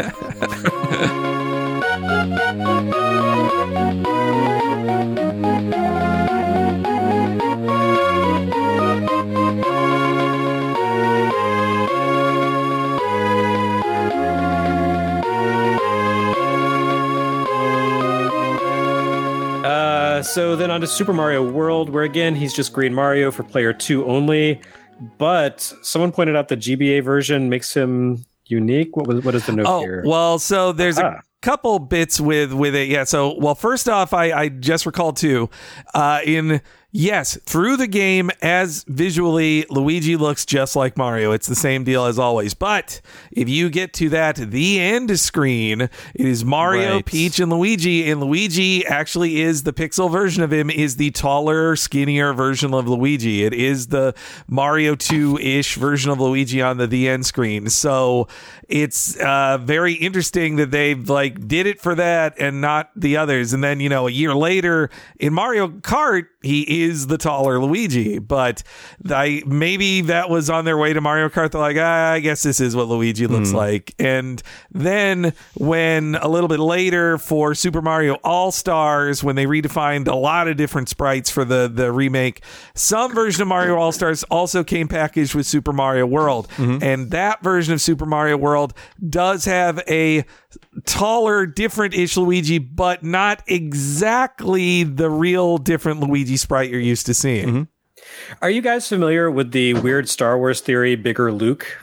Uh, so then on to Super Mario World, where again, he's just Green Mario for player two only. But someone pointed out the G B A version makes him unique. What was what is the note oh, here? Well, so there's ah. a couple bits with with it. Yeah. So, well, first off, I, I just recalled too, uh, in yes, through the game as visually, Luigi looks just like Mario. It's the same deal as always. But if you get to that the end screen, it is Mario, right. Peach, and Luigi. And Luigi actually is the pixel version of him, is the taller, skinnier version of Luigi. It is the Mario two-ish version of Luigi on the the end screen. So it's uh, very interesting that they like did it for that and not the others. And then, you know, a year later in Mario Kart, he is the taller Luigi, but I maybe that was on their way to Mario Kart. They're like, ah, I guess this is what Luigi looks mm. like. And then when a little bit later for Super Mario All-Stars, when they redefined a lot of different sprites for the, the remake, some version of Mario All-Stars also came packaged with Super Mario World. Mm-hmm. And that version of Super Mario World does have a taller, different-ish Luigi, but not exactly the real different Luigi sprite you're used to seeing. Mm-hmm. Are you guys familiar with the weird Star Wars theory, Bigger Luke?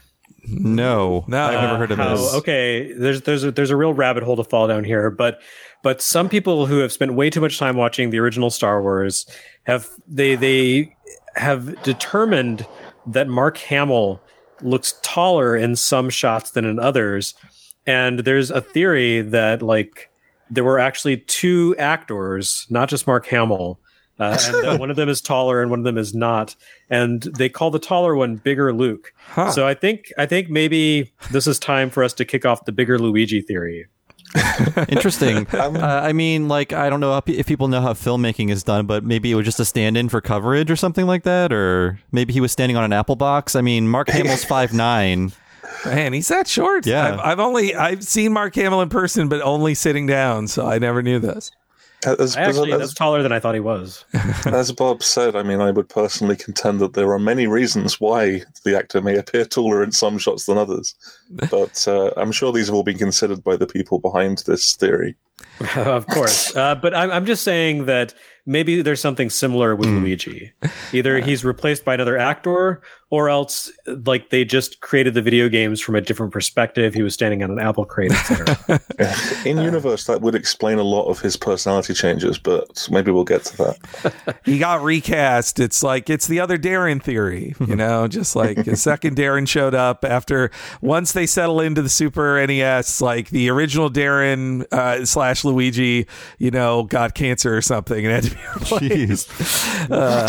No, no, I've never heard of how, this. Okay, there's there's a, there's a real rabbit hole to fall down here, but but some people who have spent way too much time watching the original Star Wars have they they have determined that Mark Hamill looks taller in some shots than in others, and there's a theory that like there were actually two actors, not just Mark Hamill. Uh, and that one of them is taller and one of them is not, and they call the taller one Bigger Luke. Huh. So I think I think maybe this is time for us to kick off the Bigger Luigi theory. Interesting. uh, I mean, like, I don't know if people know how filmmaking is done, but maybe it was just a stand-in for coverage or something like that, or maybe he was standing on an apple box. I mean, Mark Hamill's five nine. Man, he's that short. Yeah, I've, I've only I've seen Mark Hamill in person, but only sitting down, so I never knew this. As, I actually, as, that's taller than I thought he was. As Bob said, I mean, I would personally contend that there are many reasons why the actor may appear taller in some shots than others. But uh, I'm sure these have all been considered by the people behind this theory. Of course. Uh, but I'm, I'm just saying that maybe there's something similar with mm. Luigi. Either he's replaced by another actor, or else like they just created the video games from a different perspective. He was standing on an apple crate, et cetera. In universe, that would explain a lot of his personality changes, but maybe we'll get to that. He got recast. It's like, it's the other Darren theory, you know, just like a second Darren showed up after, once they settle into the Super N E S, like the original Darren uh, slash Luigi, you know, got cancer or something and had to be replaced. Jeez. Uh,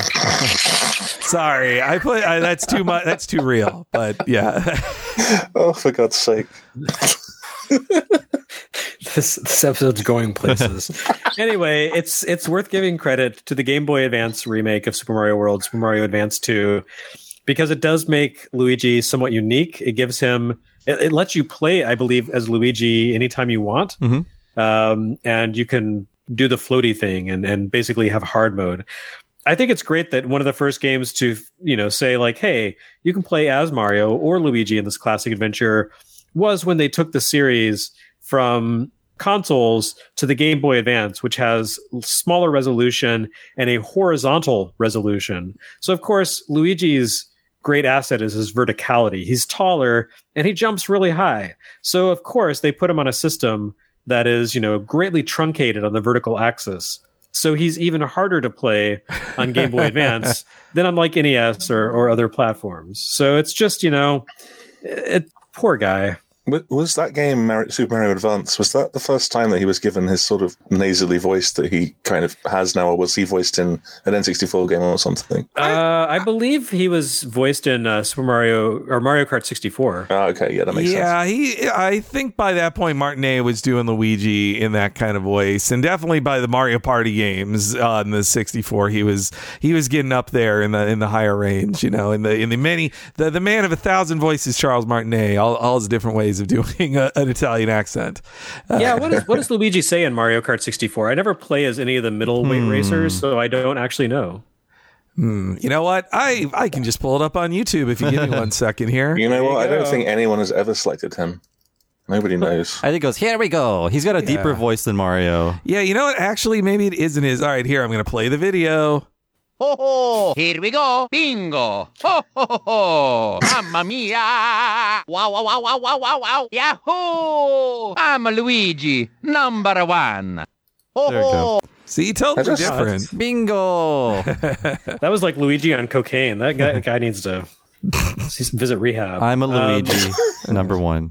sorry, I put I, that's too much. That's too real. But yeah. Oh, for God's sake! this this episode's going places. Anyway, it's it's worth giving credit to the Game Boy Advance remake of Super Mario World, Super Mario Advance two, because it does make Luigi somewhat unique. It gives him it, it lets you play, I believe, as Luigi anytime you want, mm-hmm. um, and you can do the floaty thing and and basically have hard mode. I think it's great that one of the first games to, you know, say like, hey, you can play as Mario or Luigi in this classic adventure was when they took the series from consoles to the Game Boy Advance, which has smaller resolution and a horizontal resolution. So, of course, Luigi's great asset is his verticality. He's taller and he jumps really high. So, of course, they put him on a system that is, you know, greatly truncated on the vertical axis. So he's even harder to play on Game Boy Advance than on like N E S or, or other platforms. So it's just, you know, it, poor guy. Was that game, Mar- Super Mario Advance, was that the first time that he was given his sort of nasally voice that he kind of has now, or was he voiced in an N sixty-four game or something? Uh, I believe he was voiced in uh, Super Mario or Mario Kart sixty-four. Oh, okay, yeah, that makes yeah, sense. Yeah, he. I think by that point, Martinet was doing Luigi in that kind of voice, and definitely by the Mario Party games uh, in the sixty-four, he was he was getting up there in the in the higher range. You know, in the in the many the, the man of a thousand voices, Charles Martinet, all, all his different ways of doing a, an Italian accent. Uh, yeah, what, is, what does Luigi say in Mario Kart sixty-four? I never play as any of the middleweight hmm. racers, so I don't actually know. Hmm. You know what? I, I can just pull it up on YouTube if you give me one second here. You know what? You I don't think anyone has ever selected him. Nobody knows. I think it goes, here we go. He's got a yeah. deeper voice than Mario. Yeah, you know what? Actually, maybe it isn't his. All right, here, I'm going to play the video. Ho ho! Here we go! Bingo! Ho ho ho ho! Mamma mia! Wow wow wow wow wow wow wow! Yahoo! I'm Luigi, number one. Ho there you go. See, totally just, different. Uh, bingo! That was like Luigi on cocaine. That guy, that guy needs to visit rehab. I'm a Luigi, um, number one.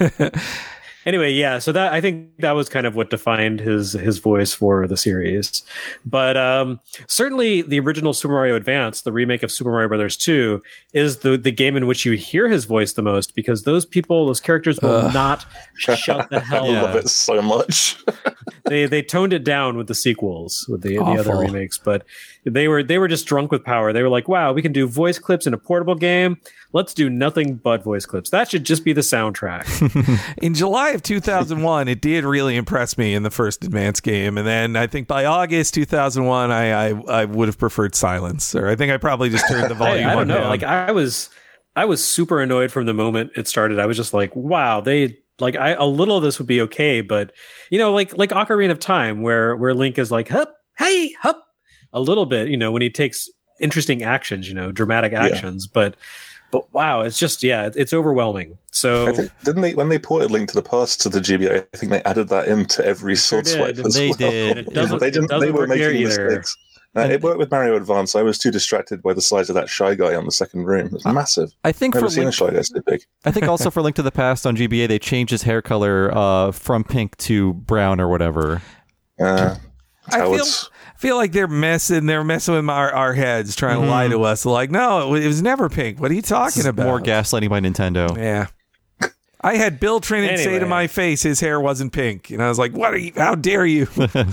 Anyway, yeah, so that I think that was kind of what defined his his voice for the series. But um, certainly the original Super Mario Advance, the remake of Super Mario Brothers two, is the, the game in which you hear his voice the most, because those people, those characters will uh. not shut the hell yeah. up. I love it so much. they they toned it down with the sequels, with the, the other remakes, but they were they were just drunk with power. They were like, wow, we can do voice clips in a portable game. Let's do nothing but voice clips. That should just be the soundtrack. In July of two thousand one, it did really impress me in the first Advance game. And then I think by August two thousand one, I, I, I would have preferred silence. Or I think I probably just turned the volume I, I don't know. down. Like I was, I was super annoyed from the moment it started. I was just like, wow, they like I, a little of this would be okay. But, you know, like like Ocarina of Time, where where Link is like, hup, hey, hup, a little bit, you know, when he takes interesting actions, you know, dramatic actions. Yeah. But But wow, it's just, yeah, it's overwhelming. So I think, didn't they, when they ported Link to the Past to the G B A, I think they added that into every sword swipe as they well. Did. It doesn't, they didn't. it doesn't they were work making either. mistakes. Uh, it worked with Mario Advance. I was too distracted by the size of that Shy Guy on the second room. It's massive. I think I've never for seen Link, a Shy Guy so big. I think also for Link to the Past on G B A, they changed his hair color uh, from pink to brown or whatever. Uh, I feel, feel like they're messing. They're messing with our, our heads, trying mm-hmm. to lie to us. Like, no, it, it was never pink. What are you talking about? More gaslighting by Nintendo. Yeah. I had Bill Trinan anyway. say to my face his hair wasn't pink, and I was like, "What are you? How dare you?"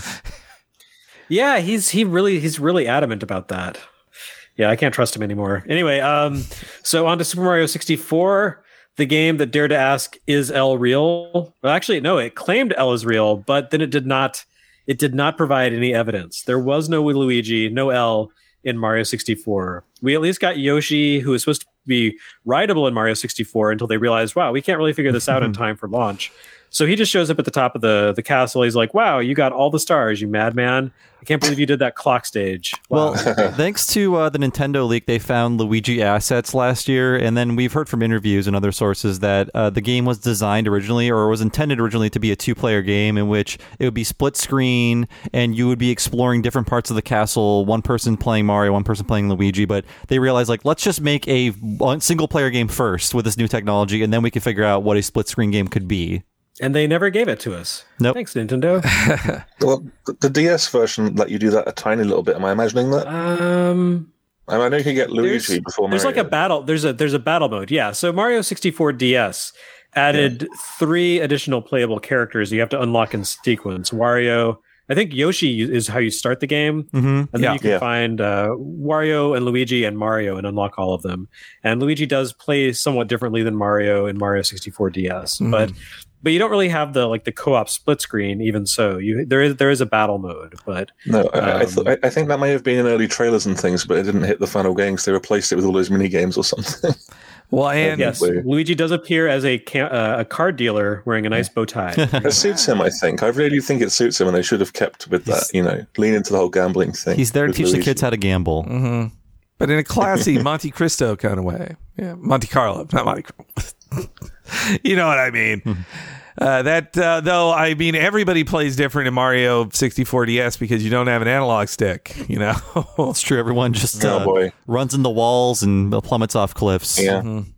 Yeah, he's he really he's really adamant about that. Yeah, I can't trust him anymore. Anyway, um, so on to Super Mario sixty-four, the game that dared to ask, "Is L real?" Well, actually, no, it claimed L is real, but then it did not. It did not provide any evidence. There was no Luigi, no L in Mario sixty-four. We at least got Yoshi, who was supposed to be rideable in Mario sixty-four, until they realized, wow, we can't really figure this out in time for launch. So he just shows up at the top of the, the castle. He's like, wow, you got all the stars, you madman. I can't believe you did that clock stage. Wow. Well, thanks to uh, the Nintendo leak, they found Luigi assets last year. And then we've heard from interviews and other sources that uh, the game was designed originally, or was intended originally to be a two-player game in which it would be split screen and you would be exploring different parts of the castle, one person playing Mario, one person playing Luigi. But they realized, like, let's just make a one single-player game first with this new technology, and then we can figure out what a split-screen game could be. And they never gave it to us. Nope. Thanks, Nintendo. Well, the, the D S version let you do that a tiny little bit. Am I imagining that? Um, I, mean, I know you can get Luigi there's, before Mario. There's like a battle. There's a there's a battle mode. Yeah. So Mario sixty-four D S added yeah. three additional playable characters you have to unlock in sequence. Wario. I think Yoshi is how you start the game, mm-hmm. and then yeah. you can yeah. find uh, Wario and Luigi and Mario and unlock all of them. And Luigi does play somewhat differently than Mario in Mario sixty-four D S, mm-hmm. but. But you don't really have the like the co-op split screen. Even so, you there is there is a battle mode. But no, I, um, I, th- I think that may have been in early trailers and things, but it didn't hit the final games. They replaced it with all those mini games or something. Well, and yes, Luigi does appear as a ca- uh, a card dealer wearing a nice bow tie. It suits him, I think. I really think it suits him, and they should have kept with that. You know, lean into the whole gambling thing. He's there to teach Luigi. the kids how to gamble. Mm-hmm. But in a classy Monte Cristo kind of way. Yeah, Monte Carlo, not Monte Carlo. You know what I mean. Uh, that uh, though, I mean, everybody plays different in Mario sixty-four D S because you don't have an analog stick. You know, it's true. Everyone just oh, uh, boy. runs in the walls and plummets off cliffs. Yeah. Mm-hmm.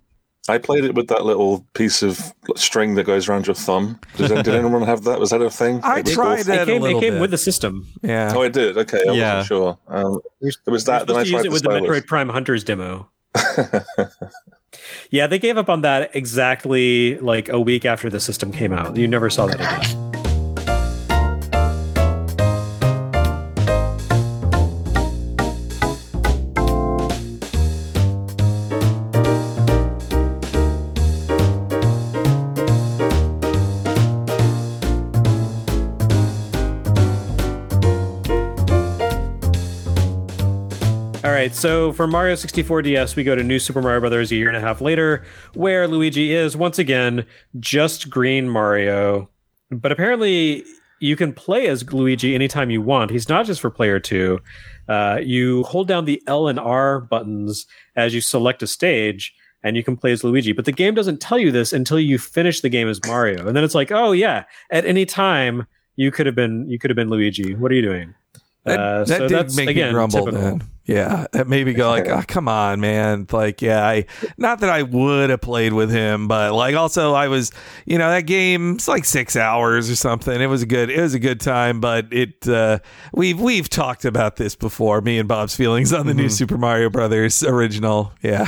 I played it with that little piece of string that goes around your thumb. Did, did anyone have that? Was that a thing? I It was tried awful. that. It came, a it little came bit. with the system. Yeah. Oh, it did. Okay, I Yeah. wasn't sure. Um, it was that. Then You're I supposed to tried use it with the stylus. Metroid Prime Hunters demo. Yeah, they gave up on that exactly like a week after the system came out. You never saw that again. All right, so for Mario sixty-four D S, we go to New Super Mario Brothers a year and a half later, where Luigi is once again just green Mario. But apparently, you can play as Luigi anytime you want. He's not just for player two. Uh, you hold down the L and R buttons as you select a stage, and you can play as Luigi. But the game doesn't tell you this until you finish the game as Mario, and then it's like, oh yeah, at any time you could have been you could have been Luigi. What are you doing? That, Uh, that so did that's, make again, me grumble typical. then. Yeah, that made me go like, oh, come on, man. Like, yeah, I not that I would have played with him, but like also I was, you know, that game it's like six hours or something. It was a good, it was a good time, but it uh, we've we've talked about this before. Me and Bob's feelings on the Mm-hmm. new Super Mario Brothers original. Yeah,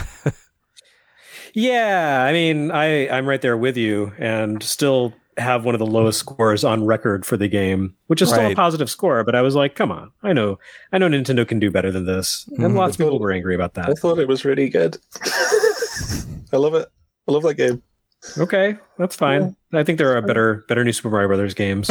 Yeah, I mean, I I'm right there with you, and still have one of the lowest scores on record for the game, which is still Right. a positive score. But I was like, come on, I know, I know Nintendo can do better than this, and Mhm. lots of people were angry about I that. thought it was really good. I love it. I love that game. Okay, that's fine. I think there are better better New Super Mario Brothers games.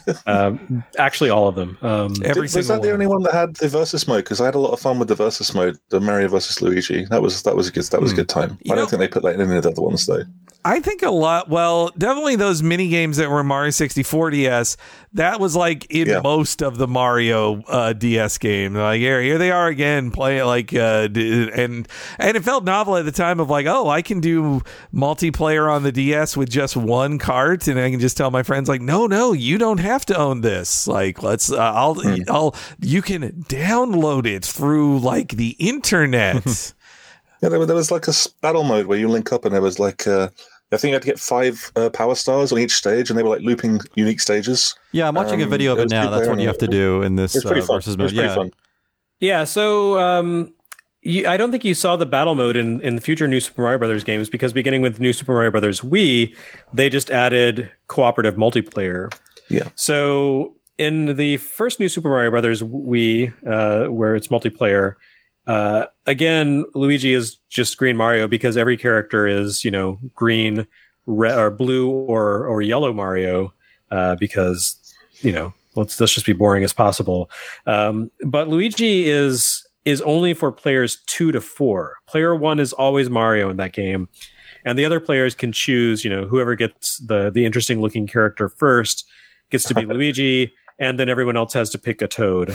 um, actually, all of them. Um, every was single that the one. only one that had the versus mode? Because I had a lot of fun with the versus mode, the Mario versus Luigi. That was that was a good that was a good time. You I don't know- think they put that in any of the other ones though. I think a lot. Well, definitely those mini games that were Mario sixty-four D S. That was like in Yeah. most of the Mario uh, D S games. Like here, here they are again, playing like, uh, d- and and it felt novel at the time of like, oh, I can do multiplayer on the D S with just one cart, and I can just tell my friends like, no, no, you don't have to own this. Like, let's, uh, I'll, I'll, you can download it through like the internet. Yeah, there, was- there was like a s- battle mode where you link up, and there was like uh, I think you had to get five uh, power stars on each stage, and they were like looping unique stages. Yeah, I'm watching a Um, video of it it was now. good That's there, what you have to do in this It was pretty uh, fun. versus It was mode. pretty Yeah. fun. yeah, so um, you, I don't think you saw the battle mode in in the future New Super Mario Brothers games, because beginning with New Super Mario Brothers Wii, they just added cooperative multiplayer. Yeah. So in the first New Super Mario Brothers Wii, uh, where it's multiplayer, uh, again, Luigi is just green Mario because every character is, you know, green, red, or blue, or or yellow Mario, uh, because you know, let's let's just be boring as possible. Um, but Luigi is is only for players two to four. Player one is always Mario in that game, and the other players can choose. You know, whoever gets the the interesting looking character first gets to be Luigi, and then everyone else has to pick a Toad.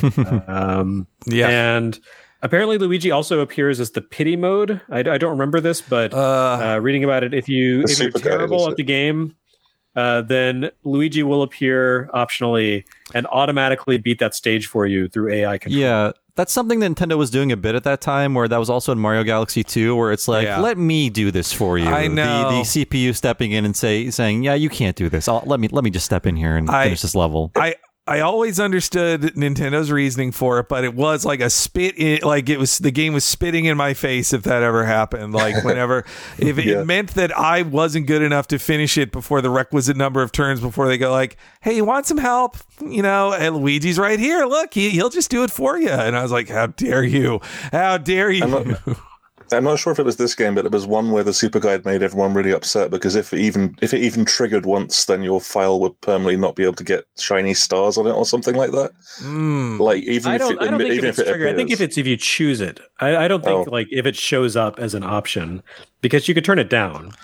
um, Yeah. and apparently Luigi also appears as the pity mode. I, I don't remember this, but Uh, uh, reading about it, if you The if you're super guy, terrible is at it? the game, uh, then Luigi will appear optionally and automatically beat that stage for you through A I control. Yeah, that's something that Nintendo was doing a bit at that time, where that was also in Mario Galaxy two, where it's like, Yeah. let me do this for you. I know. The, the C P U stepping in and say saying, yeah, you can't do this. I'll, let me let me just step in here and I- finish this level. I I always understood Nintendo's reasoning for it, but it was like a spit in, like it was the game was spitting in my face if that ever happened. Like whenever, if it Yeah. meant that I wasn't good enough to finish it before the requisite number of turns before they go like, hey, you want some help? You know, and Luigi's right here. Look, he, he'll just do it for you. And I was like, how dare you? How dare you? I'm not, I'm not sure if it was this game, but it was one where the super guide made everyone really upset because if it even if it even triggered once, then your file would permanently not be able to get shiny stars on it or something like that. Mm. Like even I if don't. it, I don't think even if if it's it triggered. I think if appears. it's if you choose it. I, I don't think Oh. like if it shows up as an option, because you could turn it down.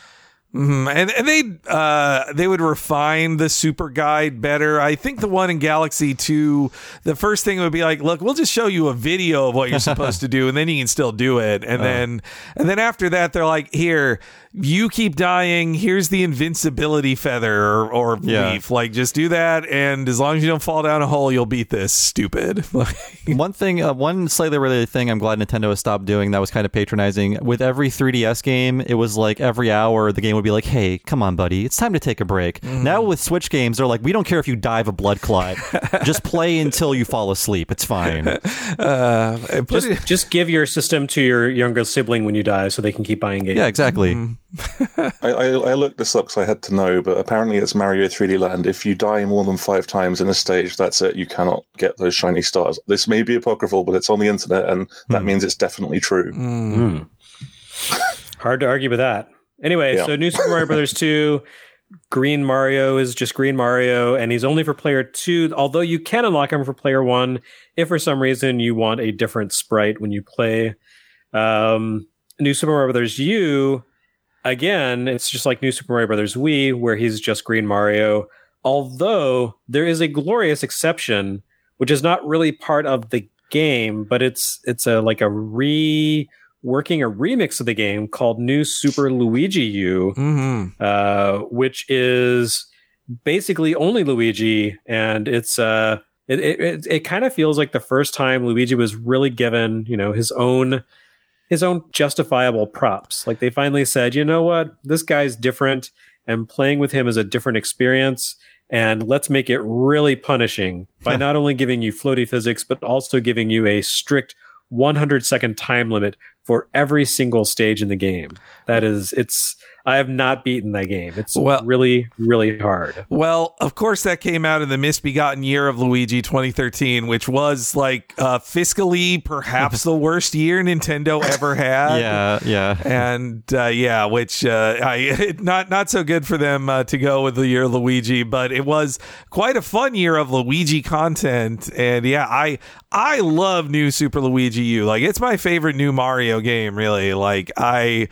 Mm-hmm. And, and they uh, they would refine the super guide better. I think the one in Galaxy two, the first thing would be like, look, we'll just show you a video of what you're supposed to do, and then you can still do it. And oh. then and then after that, they're like, here, you keep dying. Here's the invincibility feather or, or yeah. leaf. Like, just do that, and as long as you don't fall down a hole, you'll beat this. Stupid. One thing, uh, one slightly related thing I'm glad Nintendo has stopped doing that was kind of patronizing. With every three D S game, it was like every hour the game would be like, hey, come on, buddy, it's time to take a break. Mm. Now with Switch games, they're like, we don't care if you die of a blood clot. Just play until you fall asleep. It's fine. Uh, just, it- just give your system to your younger sibling when you die so they can keep buying games. Yeah, exactly. Mm. I, I, I looked this up because I had to know, but apparently it's Mario three D Land. If you die more than five times in a stage, that's it. You cannot get those shiny stars. This may be apocryphal, but it's on the internet, and that mm. means it's definitely true. Mm. Hard to argue with that. Anyway, yeah. so New Super Mario Brothers two, Green Mario is just Green Mario, and he's only for player two, although you can unlock him for player one if for some reason you want a different sprite when you play. Um, New Super Mario Brothers U, again, it's just like New Super Mario Brothers Wii, where he's just Green Mario, although there is a glorious exception, which is not really part of the game, but it's it's a like a re... working a remix of the game called New Super Luigi U, mm-hmm. uh, which is basically only Luigi, and it's uh, it it, it kind of feels like the first time Luigi was really given, you know, his own his own justifiable props. Like they finally said, you know what, this guy's different, and playing with him is a different experience. And let's make it really punishing by not only giving you floaty physics, but also giving you a strict one hundred second time limit for every single stage in the game. That is, it's, I have not beaten that game. It's well, really, really hard. Well, of course, that came out in the misbegotten year of Luigi twenty thirteen, which was like uh, fiscally perhaps the worst year Nintendo ever had. Yeah, yeah. And uh, yeah, which uh, I not not so good for them uh, to go with the year of Luigi, but it was quite a fun year of Luigi content. And yeah, I I love New Super Luigi U. Like, it's my favorite new Mario game, really. Like, I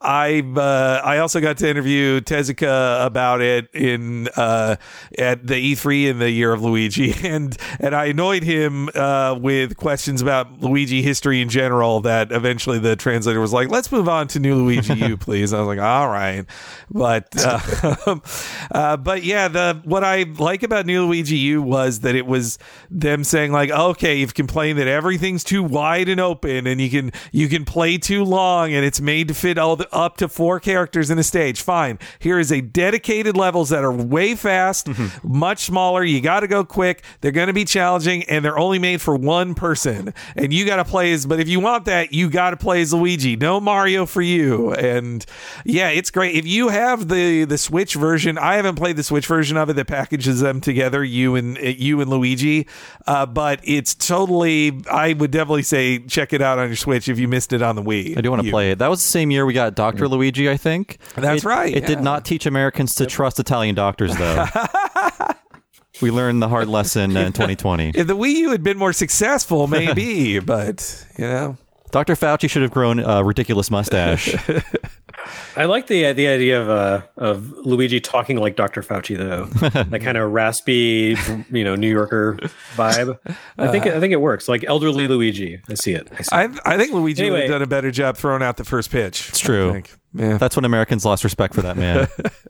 I uh, I also got to interview Tezuka about it in uh, at the E three in the year of Luigi, and and I annoyed him uh, with questions about Luigi history in general. That eventually the translator was like, "Let's move on to New Luigi U, please." I was like, "All right," but uh, uh, but yeah, the what I like about New Luigi U was that it was them saying like, "Okay, you've complained that everything's too wide and open, and you can you can play too long, and it's made to fit all the up to four characters in a stage. Fine. Here is a dedicated levels that are way fast, mm-hmm. much smaller. You got to go quick. They're going to be challenging, and they're only made for one person. And you got to play as, but if you want that, you got to play as Luigi. No Mario for you. And yeah, it's great. If you have the, the Switch version, I haven't played the Switch version of it that packages them together, you and you and Luigi, uh, but it's totally, I would definitely say check it out on your Switch if you missed it on the Wii. I do want to play it. That was the same year we got Doctor Mm-hmm. Luigi, I think. That's it, right. It yeah. did not teach Americans to trust Italian doctors, though. We learned the hard lesson in twenty twenty. If the Wii U had been more successful, maybe, but, you know. Doctor Fauci should have grown a ridiculous mustache. I like the the idea of uh, of Luigi talking like Doctor Fauci, though, that kind of raspy, you know, New Yorker vibe. I think uh, I think it works. Like elderly Luigi, I see it. I, see I, it. I think Luigi anyway, would have done a better job throwing out the first pitch. It's true. Yeah. That's when Americans lost respect for that man.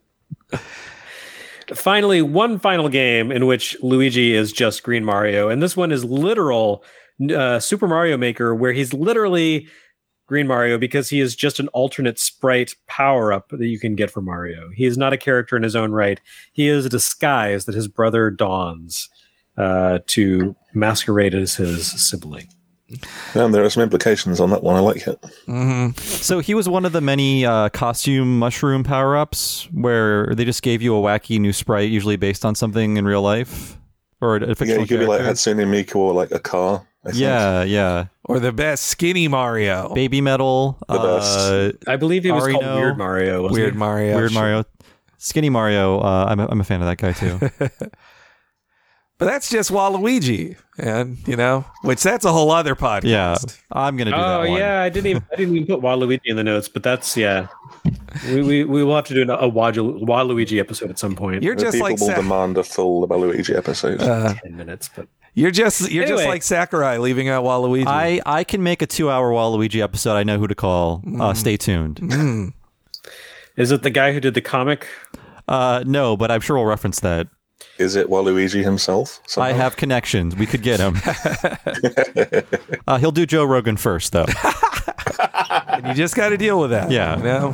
Finally, one final game in which Luigi is just Green Mario, and this one is literal uh, Super Mario Maker, where he's literally Green Mario because he is just an alternate sprite power-up that you can get for Mario. He is not a character in his own right. He is a disguise that his brother dons uh, to masquerade as his sibling. Yeah, there are some implications on that one. I like it. Mm-hmm. So he was one of the many uh, costume mushroom power-ups where they just gave you a wacky new sprite, usually based on something in real life? Or a fictional Yeah, you could be like character? Hatsune Miku or like a car. I think. Yeah, yeah. Or the best, Skinny Mario. Baby Metal. The uh, I believe he was Arino, called Weird Mario. Wasn't Weird he? Mario. Weird Mario. Skinny Mario. Uh, I'm, a, I'm a fan of that guy, too. But that's just Waluigi, and you know, which that's a whole other podcast. Yeah, I'm gonna do oh, that one. yeah, I didn't even I didn't even put Waluigi in the notes, but that's yeah. we, we we will have to do a Walu- Waluigi episode at some point. You're just People like will Sa- demand a full Waluigi episode. uh, ten minutes, but you're just you're Anyway. just like Sakurai leaving out Waluigi. I, I can make a two-hour Waluigi episode. I know who to call. Uh, stay tuned. Mm. is it the guy who did the comic? Uh, no, but I'm sure we'll reference that. Is it Waluigi himself? I somehow? have connections. We could get him. uh, he'll do Joe Rogan first, though. And you just got to deal with that. Yeah. You know?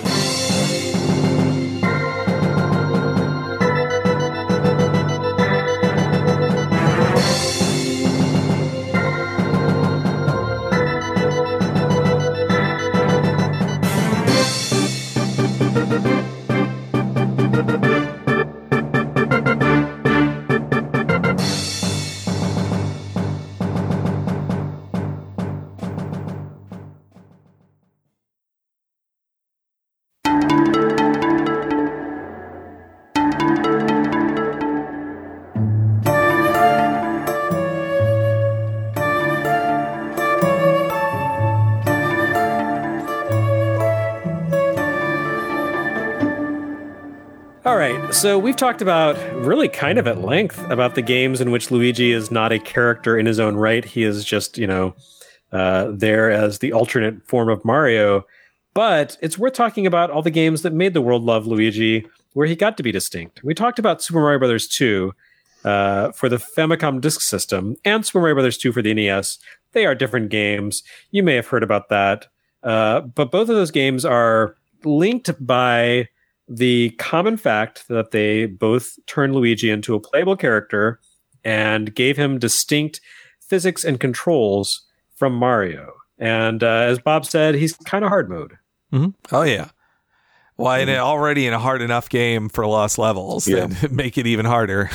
All right, so we've talked about really kind of at length about the games in which Luigi is not a character in his own right. He is just, you know, uh, there as the alternate form of Mario. But it's worth talking about all the games that made the world love Luigi, where he got to be distinct. We talked about Super Mario Brothers two uh, for the Famicom Disk System and Super Mario Brothers two for the N E S. They are different games. You may have heard about that. Uh, but both of those games are linked by the common fact that they both turned Luigi into a playable character and gave him distinct physics and controls from Mario. And uh, as Bob said, he's kind of hard mode. Oh, yeah. Why, well, already in a hard enough game for Lost Levels, Yeah. then make it even harder.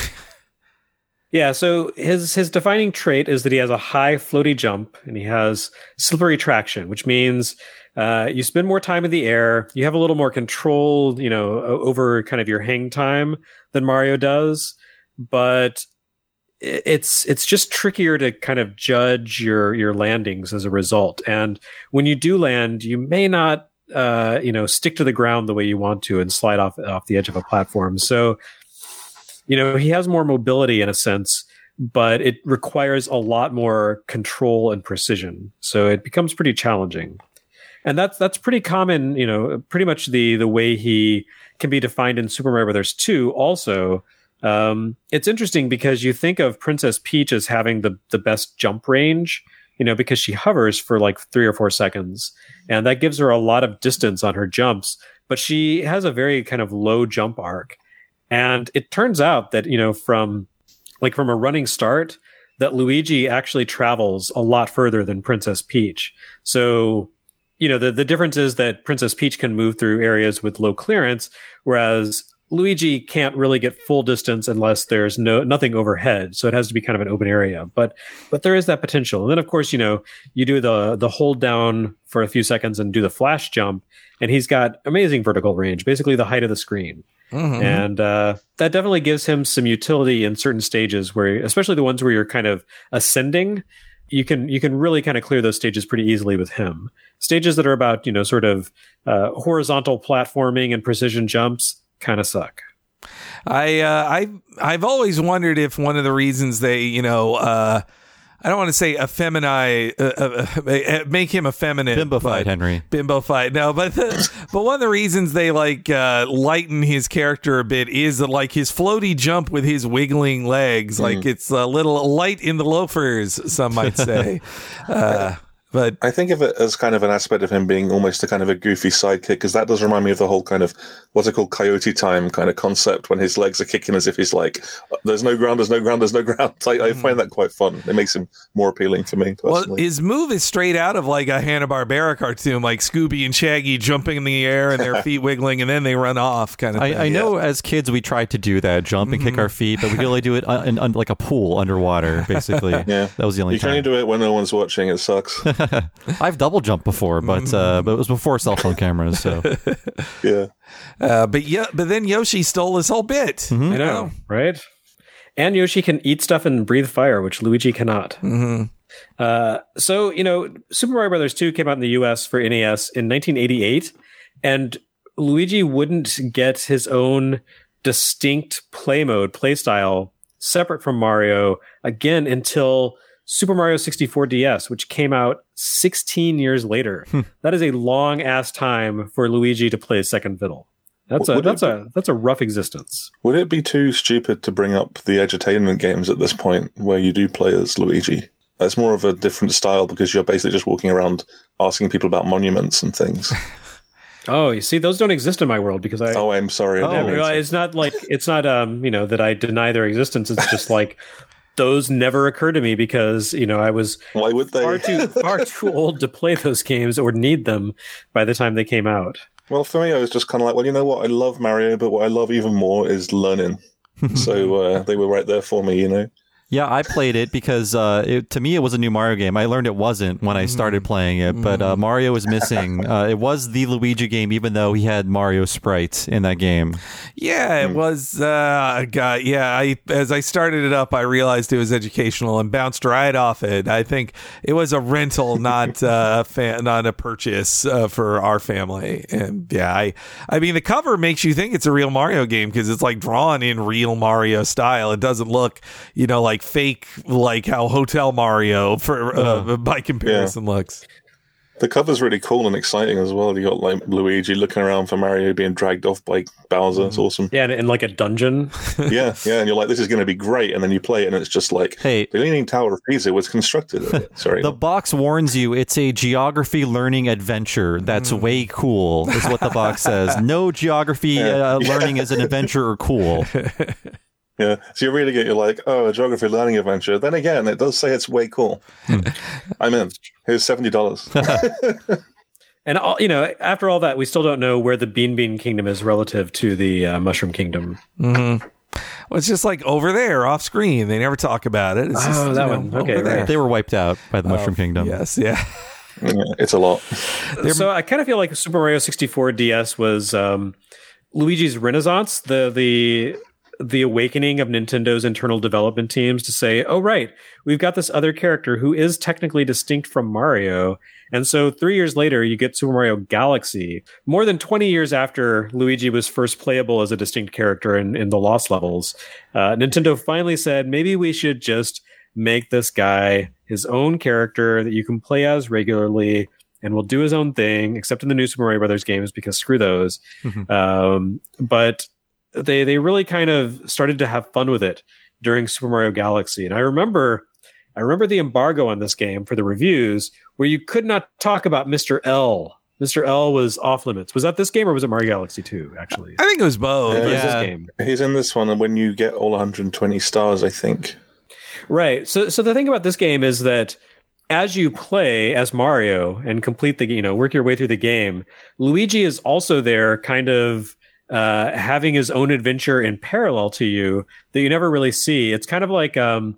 Yeah, so his his defining trait is that he has a high floaty jump and he has slippery traction, which means uh, you spend more time in the air. You have a little more control, you know, o- over kind of your hang time than Mario does, but i- it's it's just trickier to kind of judge your your landings as a result. And when you do land, you may not uh, you know stick to the ground the way you want to and slide off off the edge of a platform. So, you know, he has more mobility in a sense, but it requires a lot more control and precision. So it becomes pretty challenging. And that's that's pretty common, you know, pretty much the the way he can be defined in Super Mario Brothers two also. Um, it's interesting because you think of Princess Peach as having the the best jump range, you know, because she hovers for like three or four seconds. And that gives her a lot of distance on her jumps. But she has a very kind of low jump arc. And it turns out that, you know, from like from a running start, that Luigi actually travels a lot further than Princess Peach. So, you know, the, the difference is that Princess Peach can move through areas with low clearance, whereas Luigi can't really get full distance unless there's no nothing overhead. So it has to be kind of an open area. But but there is that potential. And then, of course, you know, you do the the hold down for a few seconds and do the flash jump, and he's got amazing vertical range, basically the height of the screen. Mm-hmm. And uh, that definitely gives him some utility in certain stages where, especially the ones where you're kind of ascending, you can you can really kind of clear those stages pretty easily with him. Stages that are about, you know, sort of uh, horizontal platforming and precision jumps kind of suck. I uh, I I've always wondered if one of the reasons they, you know, uh, I don't want to say effeminize, uh, uh, make him effeminate, Bimbofied, but- Henry. Bimbofied. No, but the, but one of the reasons they like uh, lighten his character a bit is that like his floaty jump with his wiggling legs, like it's a little light in the loafers, some might say. uh, but I think of it as kind of an aspect of him being almost a kind of a goofy sidekick, because that does remind me of the whole kind of what's it called, Coyote Time kind of concept, when his legs are kicking as if he's like, "There's no ground, there's no ground, there's no ground." I, I find that quite fun. It makes him more appealing to me personally. well, his move is straight out of like a Hanna-Barbera cartoon, like Scooby and Shaggy jumping in the air and their feet wiggling, and then they run off, kind of thing. I, I know as kids we tried to do that, jump and kick our feet, but we could only do it uh, in, un, like a pool underwater, basically. Yeah. That was the only you can time. only do it when no one's watching. It sucks. I've double jumped before, but uh, but it was before cell phone cameras. So Yeah. Uh, but yeah, but then Yoshi stole this whole bit. I know, right? And Yoshi can eat stuff and breathe fire, which Luigi cannot. Mm-hmm. Uh, so, you know, Super Mario Brothers two came out in the U S for N E S in nineteen eighty-eight. And Luigi wouldn't get his own distinct play mode, play style, separate from Mario again until Super Mario sixty-four D S, which came out sixteen years later. Hmm. That is a long ass time for Luigi to play second fiddle. That's a that's a that's a rough existence. Would it be too stupid to bring up the edutainment games at this point, where you do play as Luigi? That's more of a different style because you're basically just walking around asking people about monuments and things. Oh, you see, those don't exist in my world because I. Oh, I'm sorry. Oh, no, it's not like it's not um you know that I deny their existence. It's just like those never occurred to me because you know I was Why would they? far too far too old to play those games or need them by the time they came out. Well, for me, I was just kind of like, well, you know what? I love Mario, but what I love even more is learning. So uh, they were right there for me, you know. Yeah, I played it because uh, it, to me it was a new Mario game. I learned it wasn't when I started playing it, but uh, Mario was missing. Uh, it was the Luigi game, even though he had Mario sprites in that game. Yeah, it mm. was. Uh, God, yeah. I as I started it up, I realized it was educational and bounced right off it. I think it was a rental, not uh, a fan, not a purchase uh, for our family. And yeah, I, I mean, the cover makes you think it's a real Mario game because it's like drawn in real Mario style. It doesn't look, you know, like fake, like how Hotel Mario for uh, by comparison yeah. looks. The cover's really cool and exciting as well. You got like Luigi looking around for Mario being dragged off by Bowser. It's awesome. Yeah, in like a dungeon. yeah, yeah, and you're like, this is going to be great, and then you play it, and it's just like, hey, the Leaning Tower of Pisa was constructed. Sorry, the box warns you it's a geography learning adventure. That's mm. way cool. Is what the box says. No geography yeah. uh, learning is an adventure or cool. Yeah, so you're reading it, you're like, oh, a geography learning adventure. Then again, it does say it's way cool. I'm in. Here's seventy dollars. And, all, you know, after all that, we still don't know where the Bean Bean Kingdom is relative to the uh, Mushroom Kingdom. Mm-hmm. Well, it's just like over there, off screen. They never talk about it. It's oh, just, that you know, one. Okay, right. They were wiped out by the oh, Mushroom Kingdom. Yes, yeah. yeah. It's a lot. So I kind of feel like Super Mario sixty-four D S was um, Luigi's renaissance, the the... the awakening of Nintendo's internal development teams to say, oh, right, we've got this other character who is technically distinct from Mario. And so three years later, you get Super Mario Galaxy. More than twenty years after Luigi was first playable as a distinct character in, in the Lost levels, uh, Nintendo finally said, maybe we should just make this guy his own character that you can play as regularly and will do his own thing, except in the new Super Mario Brothers games, because screw those. Mm-hmm. Um, but they they really kind of started to have fun with it during Super Mario Galaxy. And I remember I remember the embargo on this game for the reviews where you could not talk about Mister L. Mister L was off limits. Was that this game or was it Mario Galaxy two, actually? I think it was both. Yeah, yeah. This game. He's in this one, and when you get all one hundred twenty stars, I think. Right. So so the thing about this game is that as you play as Mario and complete the, you know, work your way through the game, Luigi is also there kind of Uh, having his own adventure in parallel to you that you never really see. It's kind of like um,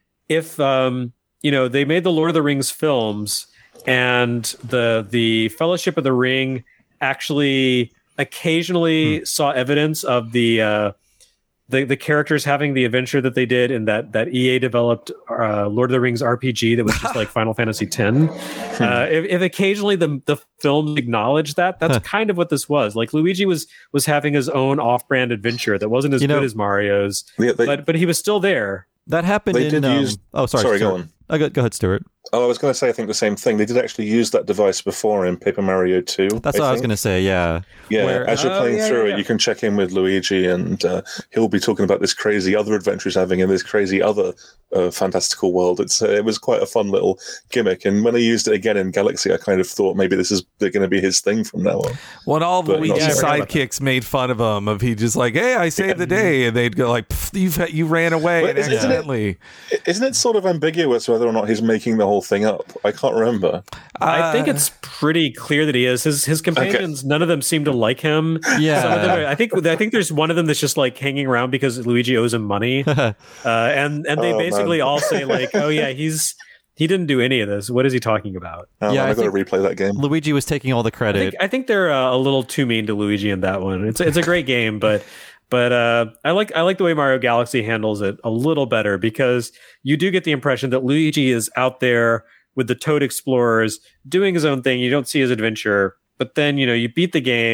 if um, you know they made the Lord of the Rings films, and the the Fellowship of the Ring actually occasionally hmm. saw evidence of the uh, the the characters having the adventure that they did in that that E A developed uh, Lord of the Rings R P G that was just like Final Fantasy X. Uh, if, if occasionally the the films acknowledge that, that's kind of what this was. Like Luigi was was having his own off-brand adventure that wasn't as you good know, as Mario's, yeah, they, but but he was still there. That happened they in. Did Um, use, oh, sorry. Sorry, Stuart. go on. Oh, go, go ahead, Stuart. Oh, I was going to say, I think the same thing. They did actually use that device before in Paper Mario two. That's I what think. I was going to say, yeah. Yeah, Where, as you're playing oh, yeah, through yeah, it, yeah. you can check in with Luigi, and uh, he'll be talking about this crazy other adventure he's having in this crazy other uh, fantastical world. It's uh, It was quite a fun little gimmick, and when they used it again in Galaxy, I kind of thought maybe this is going to be his thing from now on. When all But Luigi's not sidekicks made fun of him, of he just like, hey, I saved the day, and they'd go like, you you ran away Well, and isn't it- accidentally. Isn't it sort of ambiguous whether or not he's making the whole thing up? I can't remember. I think it's pretty clear that he is. His his companions, okay. none of them seem to like him. Yeah, Some of them are, I think I think there's one of them that's just like hanging around because Luigi owes him money, uh, and and they Oh, basically man. all say like, oh yeah, he's he didn't do any of this. What is he talking about? Oh, Yeah, man, I I've got to think- replay that game. Luigi was taking all the I credit. think, I think they're uh, a little too mean to Luigi in that one. It's it's a great game, but but uh, I like I like the way Mario Galaxy handles it a little better because you do get the impression that Luigi is out there with the Toad Explorers doing his own thing. You don't see his adventure, but then you know you beat the game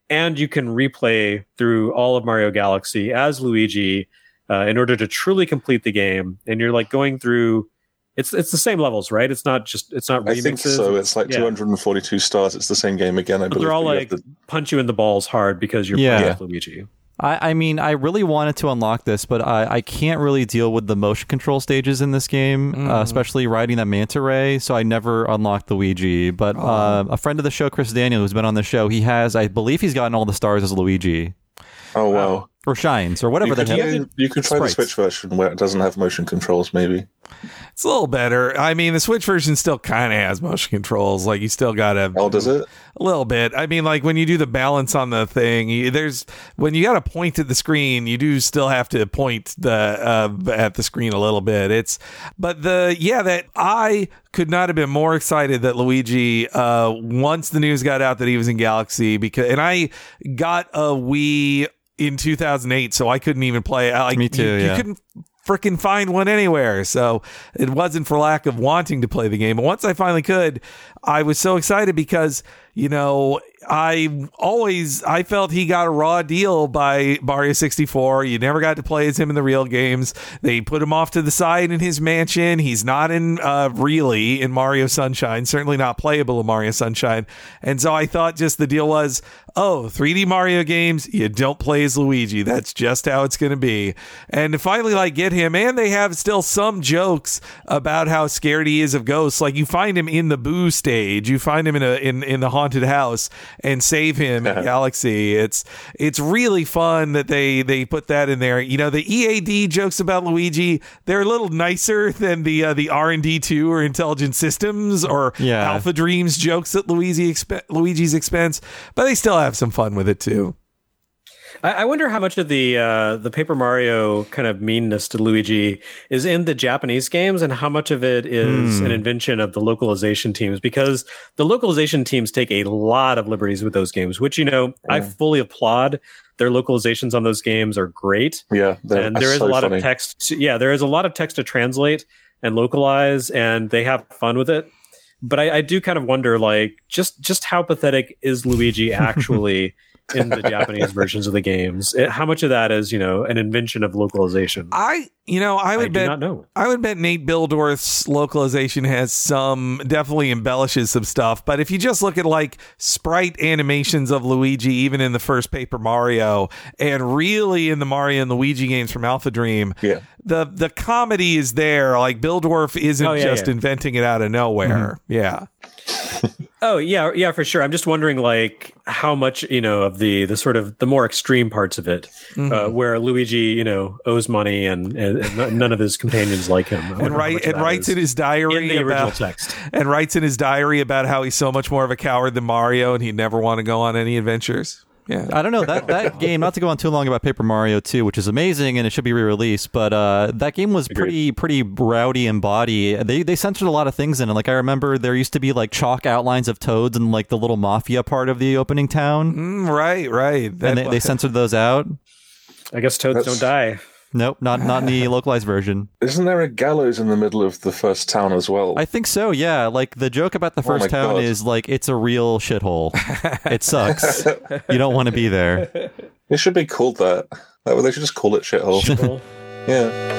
and you can replay through all of Mario Galaxy as Luigi uh, in order to truly complete the game. And you're like going through. It's it's the same levels, right? It's not just it's not remixes. I think so. It's like yeah. two hundred forty-two stars. It's the same game again. I but believe. they're all but you like have to- punch you in the balls hard because you're Yeah. playing as Luigi. I, I mean, I really wanted to unlock this, but I, I can't really deal with the motion control stages in this game, Mm. uh, especially riding that manta ray. So I never unlocked Luigi. But Oh. uh, a friend of the show, Chris Daniel, who's been on the show, he has, I believe, he's gotten all the stars as Luigi oh wow! or shines or whatever You the could, hell. you, you could try Sprites. the Switch version where it doesn't have motion controls. Maybe. It's a little better. I mean, the Switch version still kind of has motion controls. Like, you still got to... Oh, does it? A little bit. I mean, like, when you do the balance on the thing, you, there's... When you got to point at the screen, you do still have to point the uh, at the screen a little bit. It's... But the... Yeah, that I could not have been more excited that Luigi, uh, once the news got out that he was in Galaxy, because... And I got a Wii in two thousand eight, so I couldn't even play... Like, Me too, you, yeah. You couldn't freaking find one anywhere, so it wasn't for lack of wanting to play the game. But once I finally could, I was so excited because, you know, I always I felt he got a raw deal by Mario sixty-four. You never got to play as him in the real games. They put him off to the side in his mansion. He's not in uh, really in Mario Sunshine, certainly not playable in Mario Sunshine. And so I thought just the deal was, oh, three D Mario games, you don't play as Luigi. That's just how it's going to be. And to finally like get him, and they have still some jokes about how scared he is of ghosts. Like, you find him in the Boo stage, you find him in a in, in the haunted house and save him in Galaxy. It's it's really fun that they they put that in there. You know, the E A D jokes about Luigi, they're a little nicer than the uh, the R and D two or Intelligent Systems or Yeah. Alpha Dreams jokes at Luigi exp- Luigi's expense, but they still have some fun with it too. I, I wonder how much of the uh, the Paper Mario kind of meanness to Luigi is in the Japanese games, and how much of it is an invention of the localization teams. Because the localization teams take a lot of liberties with those games, which, you know, I fully applaud. Their localizations on those games are great, Yeah, they're- and there is so a lot funny. of text. To, yeah, there is a lot of text to translate and localize, and they have fun with it. But I, I do kind of wonder, like, just just how pathetic is Luigi actually in the Japanese versions of the games? It, how much of that is, you know, an invention of localization? I, you know, I would I do bet not know. I would bet Nate Bildorf's localization has some, definitely embellishes some stuff. But if you just look at like sprite animations of Luigi, even in the first Paper Mario, and really in the Mario and Luigi games from Alpha Dream, Yeah. the the comedy is there. Like, Bildorf isn't Oh, yeah, just yeah. inventing it out of nowhere. Yeah. Oh yeah, yeah, for sure. I'm just wondering, like, how much, you know, of the the sort of the more extreme parts of it, uh, where Luigi, you know, owes money and, and, and none of his companions like him, I wonder And how write much of and that writes is in his diary in the original about text. and writes in his diary about how he's so much more of a coward than Mario and he'd never want to go on any adventures. Yeah. I don't know that that game. Not to go on too long about Paper Mario two, which is amazing and it should be re-released, but uh, that game was pretty pretty rowdy and bawdy. They they censored a lot of things in it. Like, I remember there used to be like chalk outlines of toads in like the little mafia part of the opening town, Mm, right, right. That- and they, they censored those out. I guess toads That's- don't die. Nope, not not in the localized version. Isn't there a gallows in the middle of the first town as well? I think so. Yeah, like the joke about the Oh my first town God. is like it's a real shithole. It sucks. You don't want to be there. It should be called that. That- They should just call it shithole. Yeah.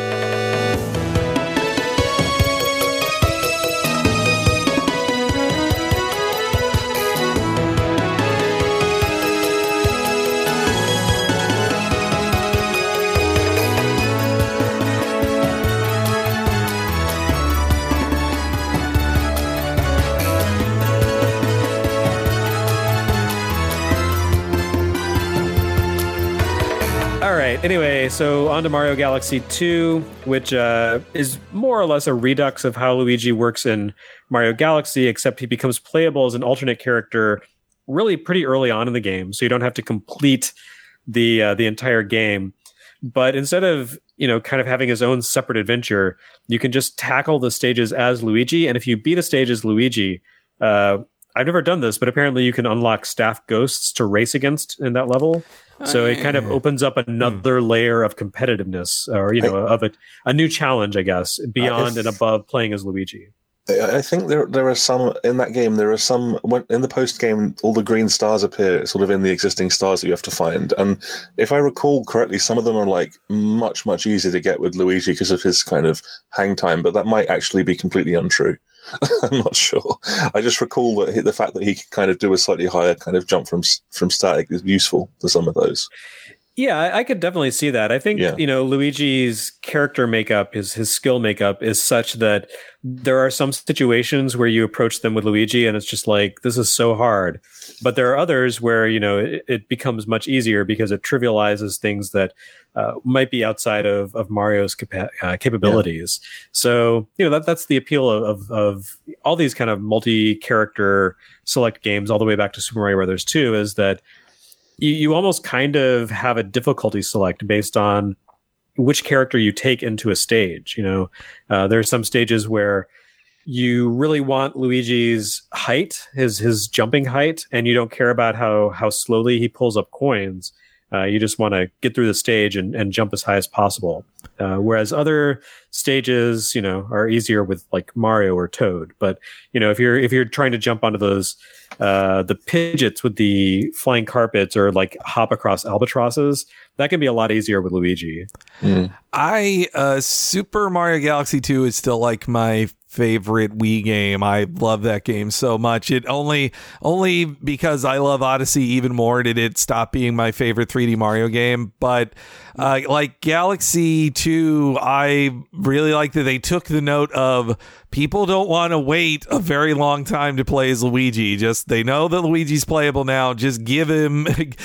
All right. Anyway, so on to Mario Galaxy two, which uh, is more or less a redux of how Luigi works in Mario Galaxy, except he becomes playable as an alternate character really pretty early on in the game, so you don't have to complete the uh, the entire game. But instead of, you know, kind of having his own separate adventure, you can just tackle the stages as Luigi. And if you beat a stage as Luigi, uh, I've never done this, but apparently you can unlock staff ghosts to race against in that level. So it kind of opens up another layer of competitiveness, or, you know, of a, a new challenge, I guess, beyond if- and above playing as Luigi. I think there there are some in that game. There are some when, in the post game. All the green stars appear, sort of in the existing stars that you have to find. And if I recall correctly, some of them are like much much easier to get with Luigi because of his kind of hang time. But that might actually be completely untrue. I'm not sure. I just recall that he, the fact that he can kind of do a slightly higher kind of jump from from static is useful for some of those. Yeah, I, I could definitely see that. I think, Yeah. you know, Luigi's character makeup, his his skill makeup is such that there are some situations where you approach them with Luigi and it's just like, this is so hard. But there are others where, you know, it, it becomes much easier because it trivializes things that uh, might be outside of, of Mario's capa- uh, capabilities. Yeah. So, you know, that that's the appeal of, of, of all these kind of multi-character select games all the way back to Super Mario Brothers two is that You, you almost kind of have a difficulty select based on which character you take into a stage. You know, uh, there are some stages where you really want Luigi's height, his his jumping height, and you don't care about how how slowly he pulls up coins. Uh, you just want to get through the stage and, and jump as high as possible. Uh, whereas other stages, you know, are easier with like Mario or Toad. But you know, if you're if you're trying to jump onto those uh, the Pidgeots with the flying carpets or like hop across albatrosses, that can be a lot easier with Luigi. Mm. I uh, Super Mario Galaxy two is still like my favorite Wii game. I love that game so much. It only only because I love Odyssey even more did it stop being my favorite three D Mario game. But uh, like Galaxy two, I really like that they took the note of people don't want to wait a very long time to play as Luigi. Just they know that Luigi's playable now. Just give him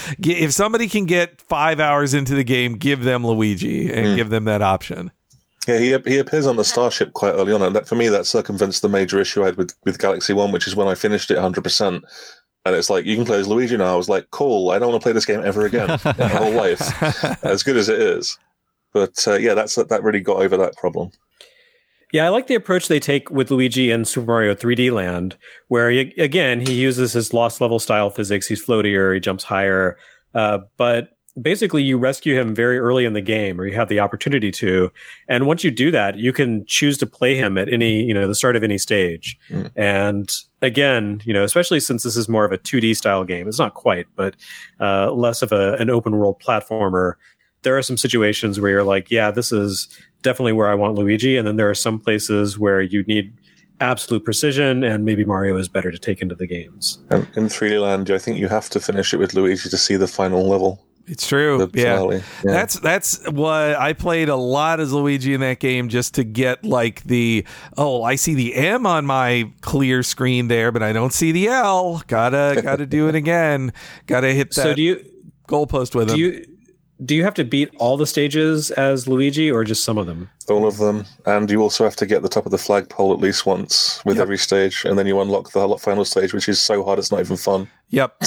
if somebody can get five hours into the game, give them Luigi and mm. give them that option. Yeah, he he appears on the starship quite early on, and that, for me, that circumvents the major issue I had with, with Galaxy One, which is when I finished it one hundred percent. And it's like, you can play as Luigi now. I was like, cool, I don't want to play this game ever again in my whole life, as good as it is. But uh, yeah, that's that really got over that problem. Yeah, I like the approach they take with Luigi in Super Mario three D Land, where, he, again, he uses his lost level style physics. He's floatier, he jumps higher, uh, but basically you rescue him very early in the game, or you have the opportunity to. And once you do that, you can choose to play him at any, you know, the start of any stage. Mm. And again, you know, especially since this is more of a two D style game, it's not quite, but uh, less of a, an open world platformer. There are some situations where you're like, yeah, this is definitely where I want Luigi. And then there are some places where you need absolute precision, and maybe Mario is better to take into the games. And in three D Land, I think you have to finish it with Luigi to see the final level. It's true. Yeah. yeah. That's that's what I played a lot as Luigi in that game, just to get like the, oh, I see the M on my clear screen there, but I don't see the L. Gotta gotta do it again. Gotta hit that so do you, goalpost with do him. You, do you have to beat all the stages as Luigi, or just some of them? All of them. And you also have to get the top of the flagpole at least once with yep. every stage, and then you unlock the final stage, which is so hard it's not even fun. Yep.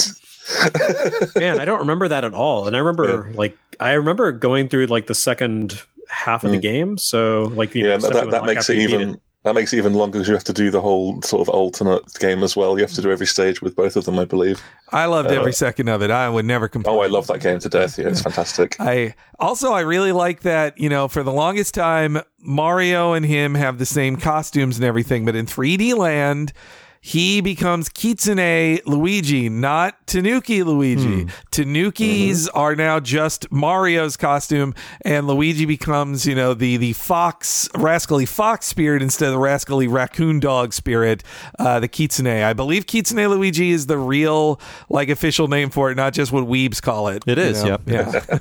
Man, I don't remember that at all. And I remember yeah. like I remember going through like the second half of mm. the game. So like you yeah, know, that, that, that makes it even it. that makes it even longer because you have to do the whole sort of alternate game as well. You have to do every stage with both of them, I believe. I loved uh, every second of it. I would never complain. Oh, I love that game to death. Yeah, it's fantastic. I also I really like that, you know, for the longest time Mario and him have the same costumes and everything, but in three D Land he becomes Kitsune Luigi, not Tanuki Luigi. Hmm. Tanukis mm-hmm. are now just Mario's costume, and Luigi becomes, you know, the the fox, rascally fox spirit instead of the rascally raccoon dog spirit, uh, the Kitsune. I believe Kitsune Luigi is the real, like, official name for it, not just what weebs call it. It is, know? yep. Yeah.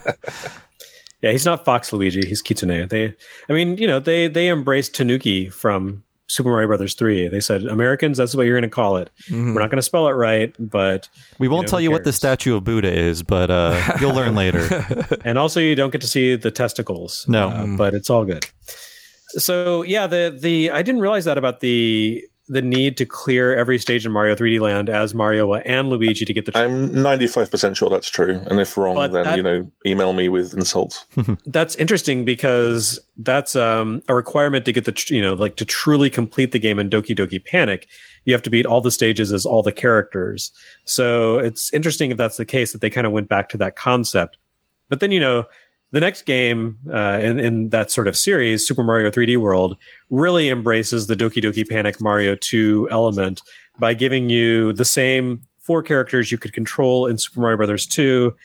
Yeah, he's not Fox Luigi, he's Kitsune. They, I mean, you know, they they embraced Tanuki from Super Mario Brothers three. They said, Americans, that's what you're going to call it. Mm-hmm. We're not going to spell it right, but we won't you know, tell you what the statue of Buddha is, but uh, you'll learn later. And also, you don't get to see the testicles. No, uh, but it's all good. So yeah, the the I didn't realize that about the the need to clear every stage in Mario three D Land as Mario and Luigi to get the. Tr- I'm ninety-five percent sure that's true, and if wrong, but then that, you know, email me with insults. That's interesting because that's um, a requirement to get the tr- you know like to truly complete the game in Doki Doki Panic. You have to beat all the stages as all the characters. So it's interesting if that's the case that they kind of went back to that concept. But then you know the next game uh, in, in that sort of series, Super Mario three D World, really embraces the Doki Doki Panic Mario two element by giving you the same four characters you could control in Super Mario Brothers two,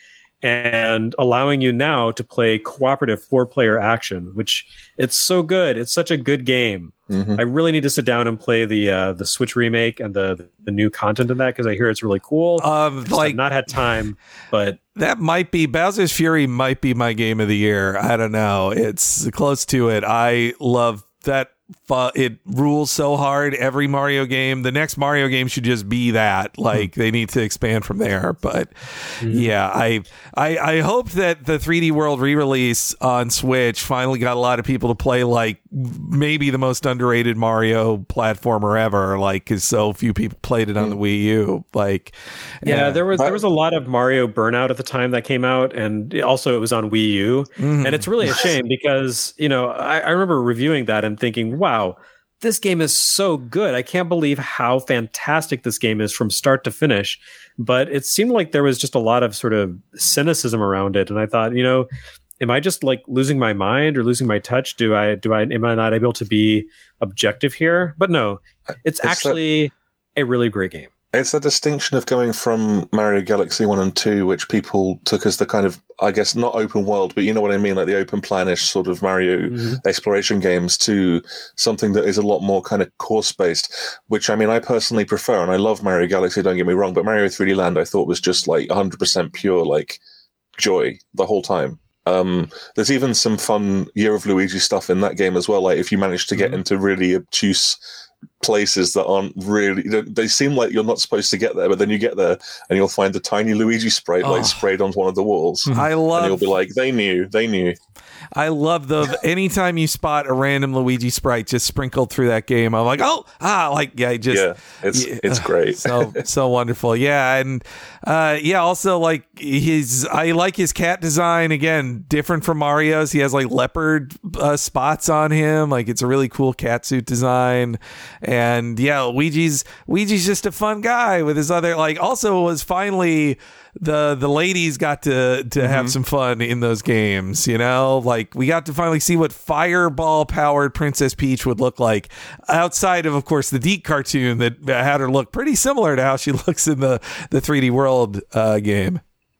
and allowing you now to play cooperative four-player action, which it's so good. It's such a good game. Mm-hmm. I really need to sit down and play the uh, the Switch remake and the the new content in that, because I hear it's really cool. Um, like, I've not had time, but that might be Bowser's Fury might be my game of the year. I don't know. It's close to it. I love that. But it rules so hard. Every Mario game, the next Mario game should just be that. Like, they need to expand from there. But mm-hmm. yeah, I, I I hope that the three D World re-release on Switch finally got a lot of people to play, like, maybe the most underrated Mario platformer ever. Like, because so few people played it on the Wii U. Like, yeah, yeah, there was there was a lot of Mario Burnout at the time that came out, and also it was on Wii U. Mm-hmm. And it's really a shame because, you know, I, I remember reviewing that and thinking, wow, this game is so good. I can't believe how fantastic this game is from start to finish. But it seemed like there was just a lot of sort of cynicism around it. And I thought, you know, am I just like losing my mind or losing my touch? Do I, do I, am I not able to be objective here? But no, it's, it's actually that, a really great game. It's a distinction of going from Mario Galaxy one and two, which people took as the kind of, I guess, not open world, but you know what I mean, like the open planish sort of Mario mm-hmm. exploration games, to something that is a lot more kind of course-based, which, I mean, I personally prefer, and I love Mario Galaxy, don't get me wrong, but Mario three D Land I thought was just like one hundred percent pure, like, joy the whole time. Um, there's even some fun Year of Luigi stuff in that game as well, like if you manage to get mm-hmm. into really obtuse places that aren't really, they seem like you're not supposed to get there, but then you get there and you'll find the tiny Luigi sprite oh. like sprayed onto one of the walls. I love, and you'll be like, they knew, they knew. I love the anytime you spot a random Luigi sprite just sprinkled through that game, I'm like, oh, ah, like yeah, just yeah, it's yeah, it's great, so so wonderful, yeah, and uh, yeah, also like his, I like his cat design again, different from Mario's. He has like leopard uh, spots on him, like it's a really cool cat suit design, and yeah, Luigi's Luigi's just a fun guy with his other, like, also was finally. The the ladies got to to mm-hmm. have some fun in those games, you know, like we got to finally see what fireball powered Princess Peach would look like outside of, of course, the Deke cartoon that had her look pretty similar to how she looks in the the three D World uh, game.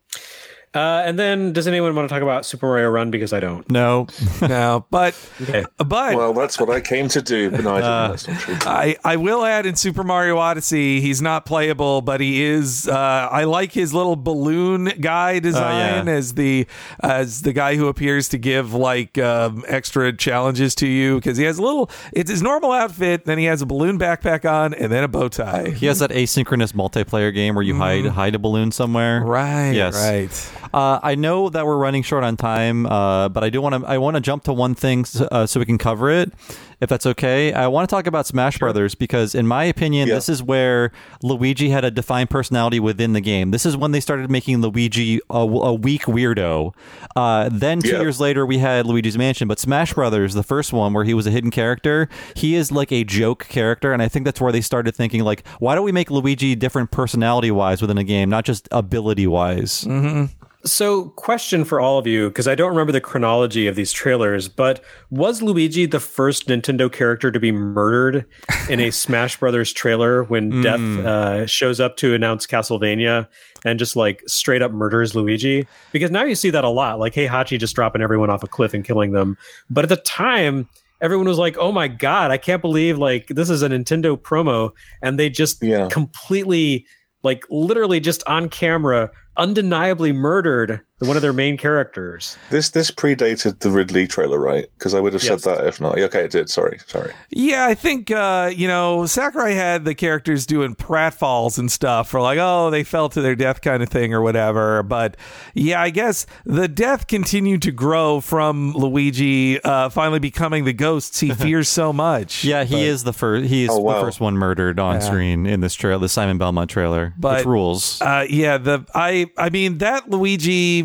Uh, and then, does anyone want to talk about Super Mario Run? Because I don't. No, no, but okay. but well, that's what I came to do. But no, I didn't. Uh, that's not true. I, I will add, in Super Mario Odyssey, he's not playable, but he is. Uh, I like his little balloon guy design uh, yeah. as the as the guy who appears to give like um, extra challenges to you, because he has a little. It's his normal outfit, then he has a balloon backpack on, and then a bow tie. He has that asynchronous multiplayer game where you mm. hide hide a balloon somewhere. Right. Yes. Right. Uh, I know that we're running short on time, uh, but I do want to. I want to jump to one thing so, uh, so we can cover it, if that's okay. I want to talk about Smash sure. Brothers, because, in my opinion, yeah. this is where Luigi had a defined personality within the game. This is when they started making Luigi a, a weak weirdo. Uh, then two yeah. years later, we had Luigi's Mansion. But Smash Brothers, the first one where he was a hidden character, he is like a joke character, and I think that's where they started thinking, like, why don't we make Luigi different personality-wise within a game, not just ability-wise? Mm-hmm. So, question for all of you, because I don't remember the chronology of these trailers, but was Luigi the first Nintendo character to be murdered in a Smash Brothers trailer when mm. Death uh, shows up to announce Castlevania and just like straight up murders Luigi? Because now you see that a lot, like Heihachi just dropping everyone off a cliff and killing them. But at the time, everyone was like, oh my God, I can't believe like this is a Nintendo promo. And they just yeah. completely, like literally just on camera, undeniably murdered one of their main characters. This this predated the Ridley trailer, right? Because I would have yes. said that if not. Okay, it did. Sorry, sorry. Yeah, I think, uh, you know, Sakurai had the characters doing pratfalls and stuff for like, oh, they fell to their death kind of thing or whatever. But yeah, I guess the death continued to grow from Luigi uh, finally becoming the ghosts he fears so much. Yeah, he but, is the first. He is oh, wow. the first one murdered on yeah. screen in this trailer, the Simon Belmont trailer. But which rules. Uh, yeah, the I I mean that Luigi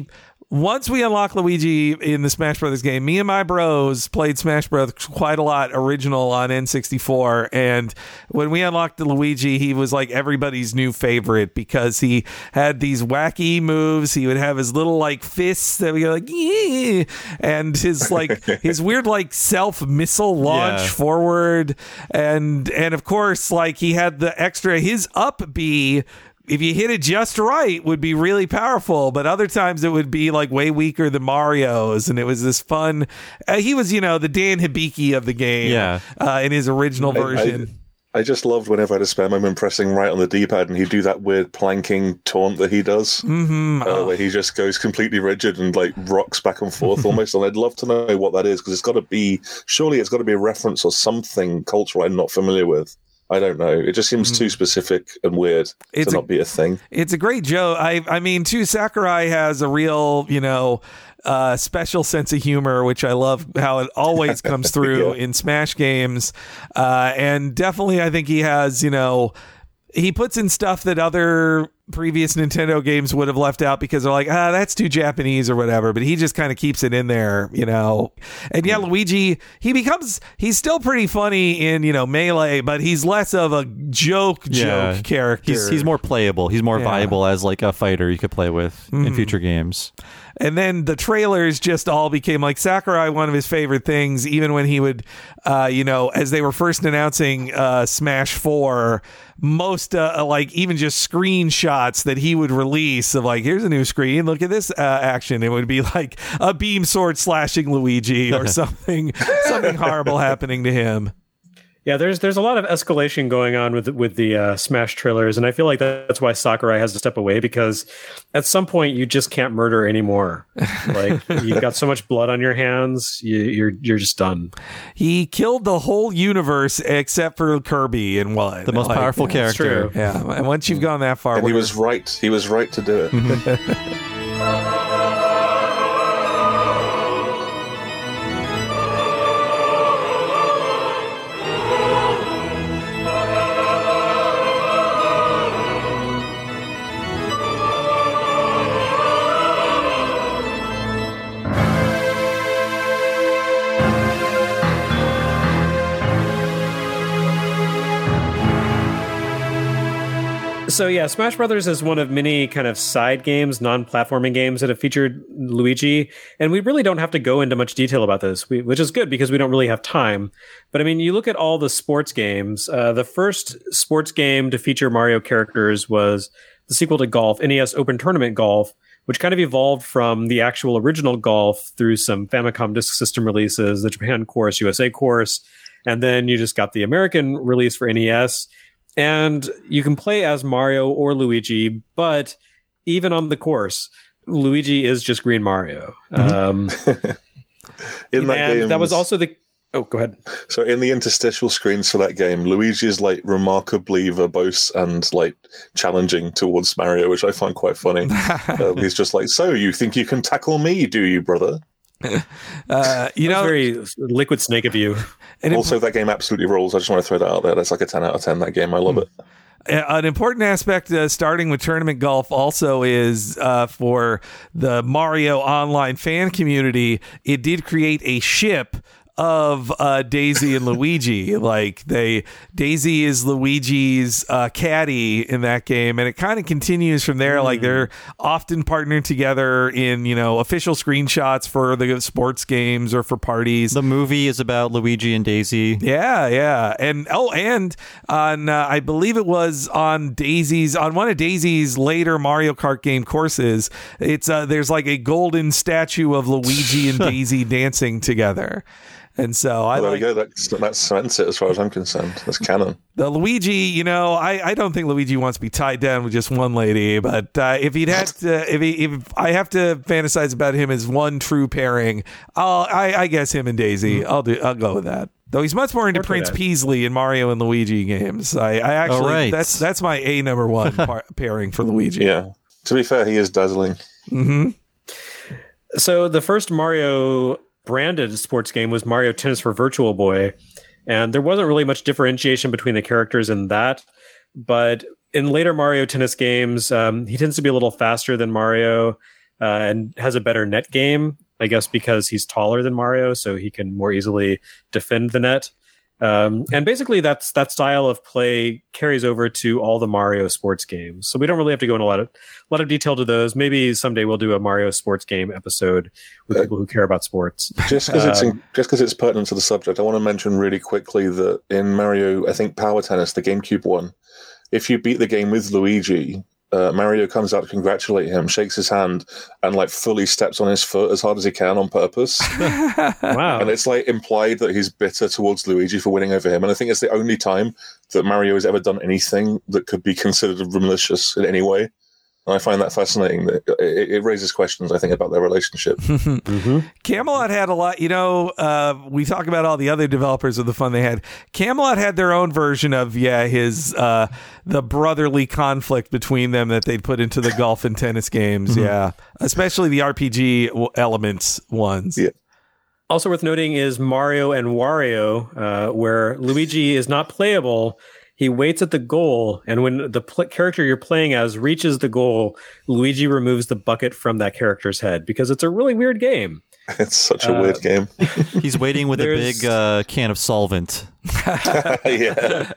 Once we unlock Luigi in the Smash Brothers game, me and my bros played Smash Brothers quite a lot, original on N sixty-four. And when we unlocked the Luigi, he was like everybody's new favorite because he had these wacky moves. He would have his little like fists that would go like, yeah, and his like his weird like self missile launch Yeah. forward. And and of course, like he had the extra, his up B, if you hit it just right, would be really powerful, but other times it would be like way weaker than Mario's, and it was this fun. Uh, he was, you know, the Dan Hibiki of the game, Yeah. uh, in his original I- version. I just loved whenever I had a spare moment pressing right on the D-pad and he'd do that weird planking taunt that he does, mm-hmm. uh, where he just goes completely rigid and like rocks back and forth almost. And I'd love to know what that is because it's got to be, surely it's got to be a reference or something cultural I'm not familiar with. I don't know. It just seems too specific and weird It's to a- not be a thing. It's a great joke. I, I mean, too, Sakurai has a real, you know, uh, special sense of humor, which I love how it always comes through Yeah. in Smash games. Uh, and definitely, I think he has, you know, he puts in stuff that other previous Nintendo games would have left out because they're like, ah, that's too Japanese or whatever. But he just kind of keeps it in there, you know. And yeah, Luigi, he becomes, he's still pretty funny in, you know, Melee, but he's less of a joke, joke Yeah. character. He's he's more playable. He's more Yeah. viable as like a fighter you could play with in future games. And then the trailers just all became like Sakurai, one of his favorite things, even when he would, uh, you know, as they were first announcing uh, Smash four, most uh, like even just screenshots that he would release of like, here's a new screen, look at this uh, action. It would be like a beam sword slashing Luigi or something, something horrible happening to him. Yeah, there's there's a lot of escalation going on with with the uh, Smash trailers, and I feel like that's why Sakurai has to step away because at some point you just can't murder anymore. Like you've got so much blood on your hands, you, you're you're just done. He killed the whole universe except for Kirby in one. The most Like, powerful That's character. true. Yeah, and once you've gone that far, And he we're- was right. He was right to do it. So yeah, Smash Brothers is one of many kind of side games, non-platforming games that have featured Luigi, and we really don't have to go into much detail about this, we, which is good because we don't really have time. But I mean, you look at all the sports games. Uh, the first sports game to feature Mario characters was the sequel to Golf, N E S Open Tournament Golf, which kind of evolved from the actual original Golf through some Famicom Disk System releases, the Japan course, U S A course, and then you just got the American release for N E S. And you can play as Mario or Luigi, but even on the course, Luigi is just Green Mario. Um, In that and game, that was also the. Oh, go ahead. So in the interstitial screens for that game, Luigi is like remarkably verbose and like challenging towards Mario, which I find quite funny. uh, he's just like, "So you think you can tackle me, do you, brother?" uh, you That's know, very Liquid Snake of you. and it- Also, that game absolutely rolls. I just want to throw that out there. That's like a ten out of ten. That game, I love it. an important aspect uh, starting with tournament golf also is uh, for the Mario online fan community, it did create a ship of uh, Daisy and Luigi. Like they Daisy is Luigi's uh, caddy in that game, and it kind of continues from there. Mm. Like they're often partnered together in, you know, official screenshots for the sports games or for parties. The movie is about Luigi and Daisy. Yeah, yeah. And oh, and on uh, I believe it was on Daisy's on one of Daisy's later Mario Kart game courses, it's uh, there's like a golden statue of Luigi and Daisy dancing together. And so I Well, there like we go. That's, that cements it as far as I'm concerned. That's canon. the Luigi, you know, I, I don't think Luigi wants to be tied down with just one lady, but uh, if he'd had to, if he, if I have to fantasize about him as one true pairing, I'll, I, I guess him and Daisy, I'll do, I'll go with that. Though he's much more into Portrait Prince Ed. Peasley in Mario and Luigi games. I, I actually, Oh, right. that's that's my A number one par- pairing for Luigi. Yeah. To be fair, he is dazzling. Mm-hmm. So the first Mario branded sports game was Mario Tennis for Virtual Boy, and there wasn't really much differentiation between the characters in that. But in later Mario Tennis games, um, he tends to be a little faster than Mario. uh, and has a better net game, I guess because he's taller than Mario, so he can more easily defend the net. Um, and basically, that's that style of play carries over to all the Mario sports games. So we don't really have to go into a lot of a lot of detail to those. Maybe someday we'll do a Mario sports game episode with uh, people who care about sports. Just because um, it's in, just because it's pertinent to the subject, I want to mention really quickly that in Mario, I think Power Tennis, the GameCube one, if you beat the game with Luigi, Uh, Mario comes out to congratulate him, shakes his hand, and like fully steps on his foot as hard as he can on purpose. Wow! And it's like implied that he's bitter towards Luigi for winning over him. And I think it's the only time that Mario has ever done anything that could be considered malicious in any way. And I find that fascinating. That it, it raises questions, I think, about their relationship. mm-hmm. Camelot had a lot. You know, uh, we talk about all the other developers of the fun they had. Camelot had their own version of, yeah, his uh, the brotherly conflict between them that they'd put into the golf and tennis games. Mm-hmm. Yeah, especially the R P G elements ones. Yeah. Also worth noting is Mario and Wario, uh, where Luigi is not playable. He waits at the goal, and when the pl- character you're playing as reaches the goal, Luigi removes the bucket from that character's head because it's a really weird game. It's such a uh, weird game. He's waiting with a big uh, can of solvent. Yeah.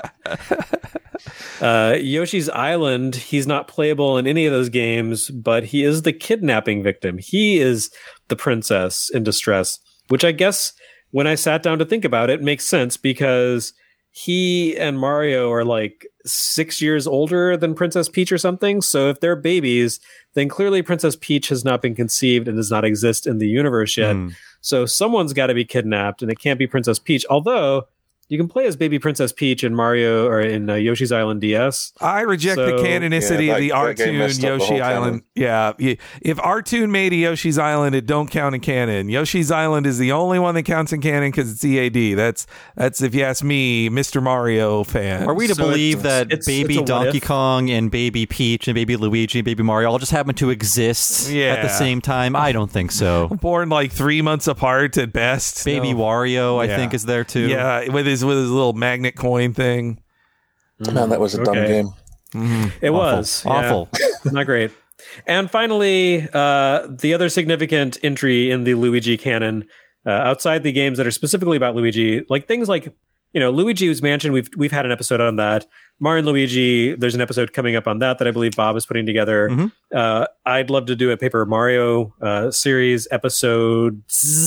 Uh, Yoshi's Island, he's not playable in any of those games, but he is the kidnapping victim. He is the princess in distress, which I guess when I sat down to think about it, makes sense because he and Mario are like six years older than Princess Peach or something. So if they're babies, then clearly Princess Peach has not been conceived and does not exist in the universe yet. Mm. So someone's got to be kidnapped, and it can't be Princess Peach. Although you can play as baby Princess Peach in Mario or in uh, Yoshi's Island D S. I reject so, the canonicity yeah, that, of the R-Toon Yoshi Island. Yeah, if R-Toon made a Yoshi's Island, it don't count in canon. Yoshi's Island is the only one that counts in canon because it's E A D. That's that's if you ask me, Mister Mario fan. Are we to so believe it's, that it's, baby it's Donkey Kong and baby Peach and baby Luigi and baby Mario all just happen to exist yeah. at the same time? I don't think so. Born like three months apart at best. Baby no. Wario, I yeah. think, is there too. Yeah, with his with his little magnet coin thing. Man, that was a dumb okay. game. Mm-hmm. It awful. was yeah. awful, not great. And finally, uh, the other significant entry in the Luigi canon, uh, outside the games that are specifically about Luigi, like things like you know Luigi's Mansion. We've we've had an episode on that. Mario and Luigi. There's an episode coming up on that that I believe Bob is putting together. Mm-hmm. Uh, I'd love to do a Paper Mario uh, series episode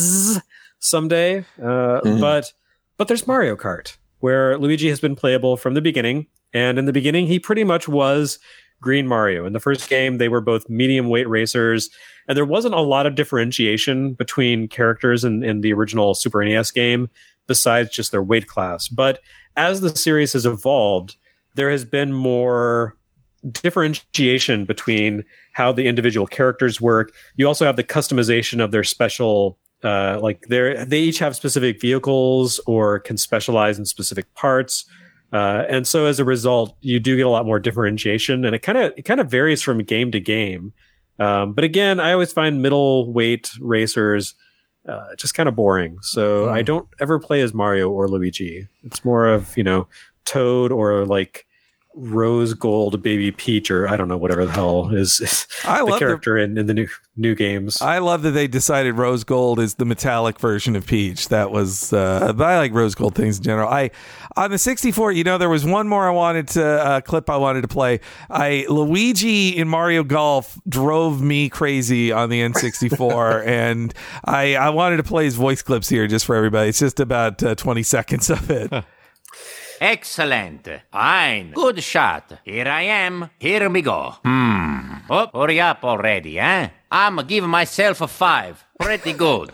someday, uh, mm-hmm. but but there's Mario Kart, where Luigi has been playable from the beginning. And in the beginning, he pretty much was Green Mario. In the first game, they were both medium weight racers. And there wasn't a lot of differentiation between characters in, in the original Super N E S game, besides just their weight class. But as the series has evolved, there has been more differentiation between how the individual characters work. You also have the customization of their special Uh, like they they each have specific vehicles or can specialize in specific parts, uh, and so as a result, you do get a lot more differentiation, and it kind of it kind of varies from game to game. Um, but again, I always find middleweight racers uh, just kind of boring, so mm. I don't ever play as Mario or Luigi. It's more of you know Toad or like Rose Gold Baby Peach, or I don't know, whatever the hell is, is I the love character the, in, in the new new games. I love that they decided Rose Gold is the metallic version of Peach. That was, uh, but I like Rose Gold things in general. I on the sixty-four, you know, there was one more I wanted to uh, clip I wanted to play. I Luigi in Mario Golf drove me crazy on the N sixty-four, and I I wanted to play his voice clips here just for everybody. It's just about uh, twenty seconds of it. Excellent. Fine. Good shot. Here I am. Here we go. Hmm. Oh, hurry up already, eh? I'm giving myself a five. Pretty good.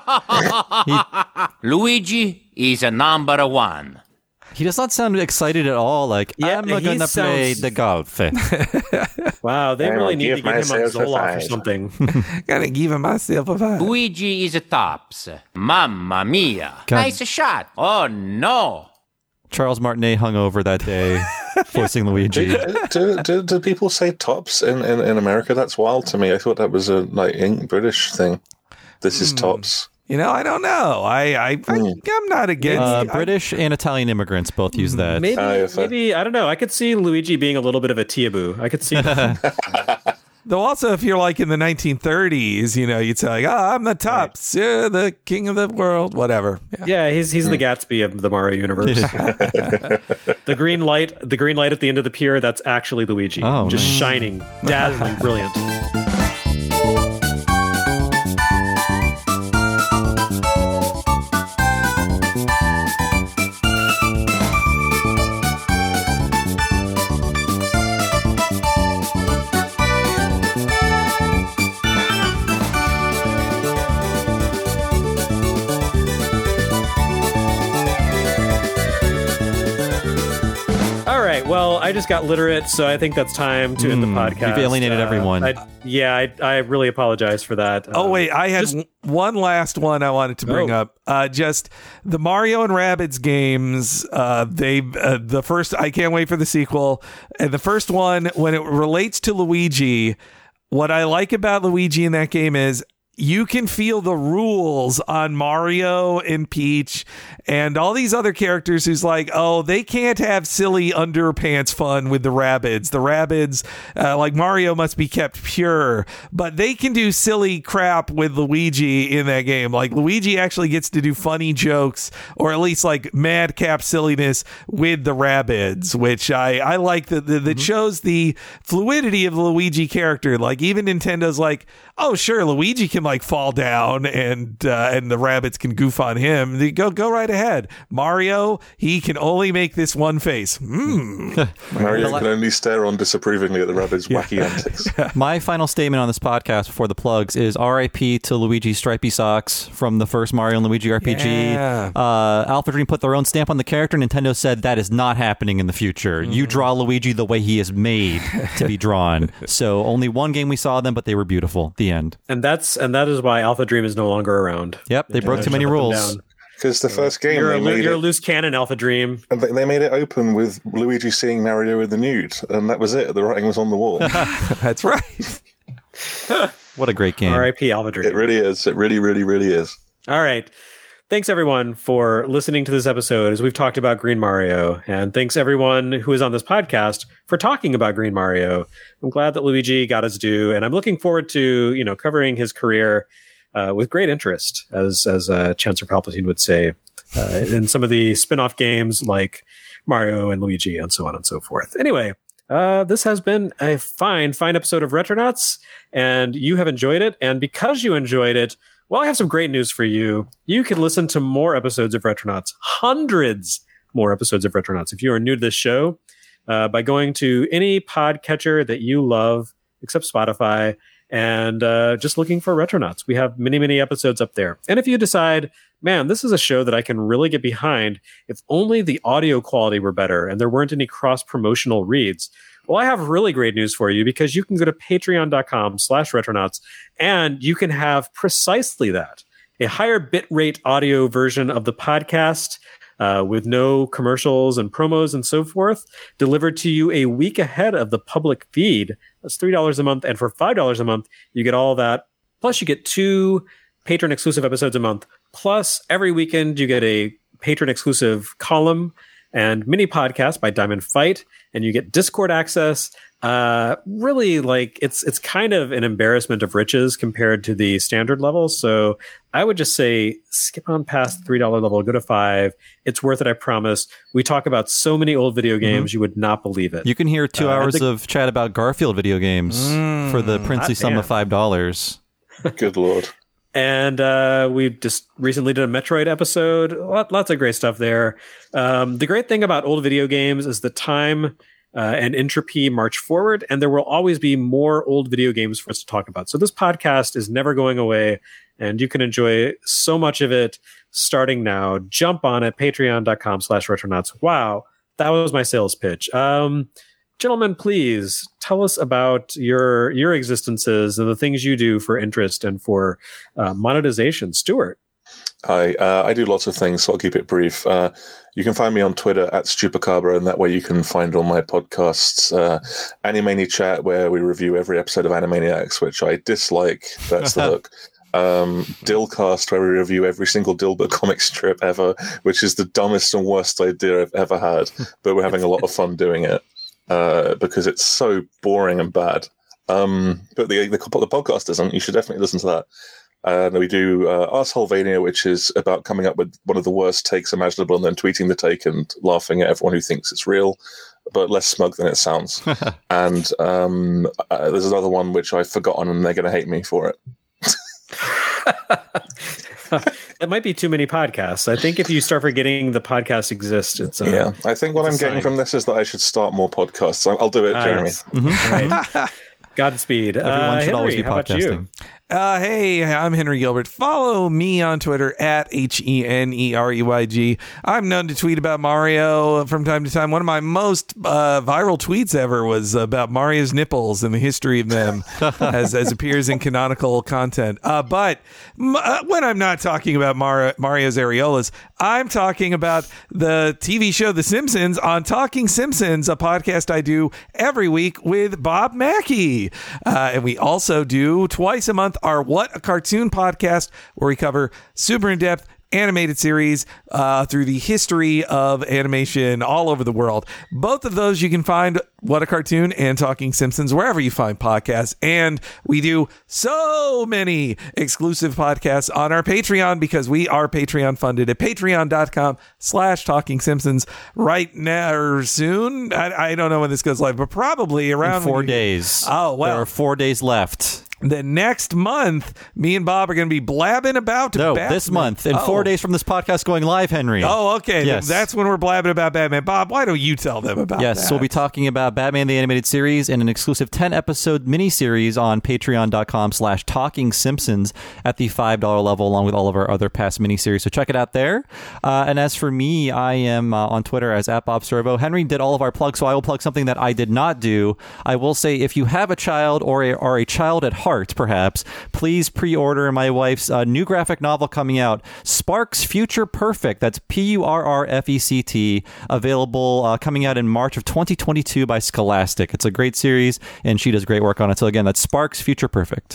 Luigi is a number one. He does not sound excited at all. Like, yeah, I'm going to sounds... play the golf. Wow, they I really need to give him a Zoloft or five. something. Gotta give him myself a five. Luigi is a tops. Mamma mia. God. Nice shot. Oh, no. Charles Martinet hung over that day, voicing Luigi. Do, do, do, do people say tops in, in, in America? That's wild to me. I thought that was a like British thing. This is tops. You know, I don't know. I, I, I I'm not against uh, I, British and Italian immigrants both use that. Maybe, uh, if I... maybe I don't know. I could see Luigi being a little bit of a Tiaboo. I could see that. Though also, if you're like in the nineteen thirties, you know, you'd say like, "Oh, I'm the top, right. yeah, the king of the world," whatever. Yeah, yeah he's he's the Gatsby of the Mario universe. the green light, the green light at the end of the pier, that's actually Luigi, oh, just nice. shining, dazzling, brilliant. Well, I just got literate, so I think that's time to mm, end the podcast. You've alienated uh, everyone. I, yeah, I, I really apologize for that. Oh, um, wait, I had just, one last one I wanted to bring oh. up. Uh, just the Mario and Rabbids games. Uh, they uh, the first. I can't wait for the sequel. And the first one, when it relates to Luigi, what I like about Luigi in that game is you can feel the rules on Mario and Peach and all these other characters who's like, oh, they can't have silly underpants fun with the Rabbids. The Rabbids, uh, like Mario must be kept pure, but they can do silly crap with Luigi in that game. Like Luigi actually gets to do funny jokes or at least like madcap silliness with the Rabbids, which I, I like that that mm-hmm. shows the fluidity of the Luigi character. Like even Nintendo's like, oh, sure, Luigi can like fall down and uh, and the Rabbids can goof on him. They go go right ahead. Mario, he can only make this one face. Mm. Mario can only stare on disapprovingly at the Rabbids' wacky antics. My final statement on this podcast before the plugs is R I P to Luigi's stripy socks from the first Mario and Luigi R P G. Yeah. Uh, Alpha Dream put their own stamp on the character. Nintendo said that is not happening in the future. Mm. You draw Luigi the way he is made to be drawn. So only one game we saw them, but they were beautiful. The end. And that's and that is why Alpha Dream is no longer around. Yep, they Nintendo broke too many rules. Because the first game, you're, they a, made you're it, a loose cannon, Alpha Dream. And they made it open with Luigi seeing Mario in the nude, and that was it. The writing was on the wall. That's right. What a great game. R I P Alpha Dream. It really is. It really, really, really is. All right. Thanks, everyone, for listening to this episode as we've talked about Green Mario. And thanks, everyone who is on this podcast for talking about Green Mario. I'm glad that Luigi got his due, and I'm looking forward to, you know, covering his career uh, with great interest, as as uh, Chancellor Palpatine would say, uh, in some of the spin-off games like Mario and Luigi and so on and so forth. Anyway, uh, this has been a fine, fine episode of Retronauts, and you have enjoyed it. And because you enjoyed it, well, I have some great news for you. You can listen to more episodes of Retronauts, hundreds more episodes of Retronauts, if you are new to this show, uh, by going to any podcatcher that you love, except Spotify, and uh, just looking for Retronauts. We have many, many episodes up there. And if you decide, man, this is a show that I can really get behind, if only the audio quality were better and there weren't any cross-promotional reads, well, I have really great news for you, because you can go to patreon.com slash retronauts and you can have precisely that, a higher bitrate audio version of the podcast uh, with no commercials and promos and so forth, delivered to you a week ahead of the public feed. That's three dollars a month. And for five dollars a month, you get all of that. Plus, you get two patron exclusive episodes a month. Plus, every weekend, you get a patron exclusive column and mini podcast by Diamond Fight, and you get Discord access. Uh, really, like it's it's kind of an embarrassment of riches compared to the standard level. So I would just say skip on past the three dollar level, go to five. It's worth it, I promise. We talk about so many old video games, mm-hmm. you would not believe it. You can hear two uh, hours the- of chat about Garfield video games mm, for the princely sum of five dollars. Good Lord. And uh, we just recently did a Metroid episode. Lots of great stuff there. Um, the great thing about old video games is the time uh, and entropy march forward, and there will always be more old video games for us to talk about. So this podcast is never going away, and you can enjoy so much of it starting now. Jump on it, patreon.com slash retronauts. Wow, that was my sales pitch. Um, gentlemen, please tell us about your your existences and the things you do for interest and for uh, monetization. Stuart. Hi, uh, I do lots of things, so I'll keep it brief. Uh, you can find me on Twitter at Stupacabra, and that way you can find all my podcasts. Uh, Animania Chat, where we review every episode of Animaniacs, which I dislike. That's the hook. Um, Dillcast, where we review every single Dilbert comic strip ever, which is the dumbest and worst idea I've ever had, but we're having a lot of fun doing it uh, because it's so boring and bad. Um, but the, the the podcast doesn't. You should definitely listen to that. And uh, we do uh, Arseholevania, which is about coming up with one of the worst takes imaginable and then tweeting the take and laughing at everyone who thinks it's real, but less smug than it sounds. And um, uh, there's another one which I've forgotten, and they're going to hate me for it. It might be too many podcasts. I think if you start forgetting the podcasts exist, it's uh, yeah. I think what I'm getting sign. from this is that I should start more podcasts. I'll, I'll do it, Ah, Jeremy. yes. Right. Godspeed. Everyone uh, should Henry, always be how about you? podcasting. Uh, hey, I'm Henry Gilbert. Follow me on Twitter at H E N E R E Y G. I'm known to tweet about Mario from time to time. One of my most uh, viral tweets ever was about Mario's nipples and the history of them as, as appears in canonical content. Uh, but m- uh, when I'm not talking about Mar- Mario's areolas, I'm talking about the T V show The Simpsons on Talking Simpsons, a podcast I do every week with Bob Mackey. Uh, and we also do twice a month our What a Cartoon podcast, where we cover super in-depth animated series uh, through the history of animation all over the world. Both of those you can find What a Cartoon and Talking Simpsons wherever you find podcasts. And we do so many exclusive podcasts on our Patreon because we are Patreon funded at patreon.com slash Talking Simpsons right now or soon. I, I don't know when this goes live, but probably around In four when you- days. Oh, well. There are four days left. The next month, me and Bob are going to be blabbing about No, Batman. this month. In Oh. four days from this podcast going live, Henry. Oh, okay. Yes. That's when we're blabbing about Batman. Bob, why don't you tell them about Yes, that? so we'll be talking about Batman the Animated Series and an exclusive ten-episode miniseries on patreon.com slash Talking Simpsons at the five dollars level, along with all of our other past miniseries. So check it out there. Uh, and as for me, I am uh, on Twitter as at Bob Servo. Henry did all of our plugs, so I will plug something that I did not do. I will say if you have a child or a, or a child at heart, perhaps, please pre-order my wife's uh, new graphic novel coming out, Sparks Future Perfect. That's P U R R F E C T, available uh, coming out in March of twenty twenty-two by Scholastic. It's a great series, and she does great work on it. So again, that's Sparks Future Perfect.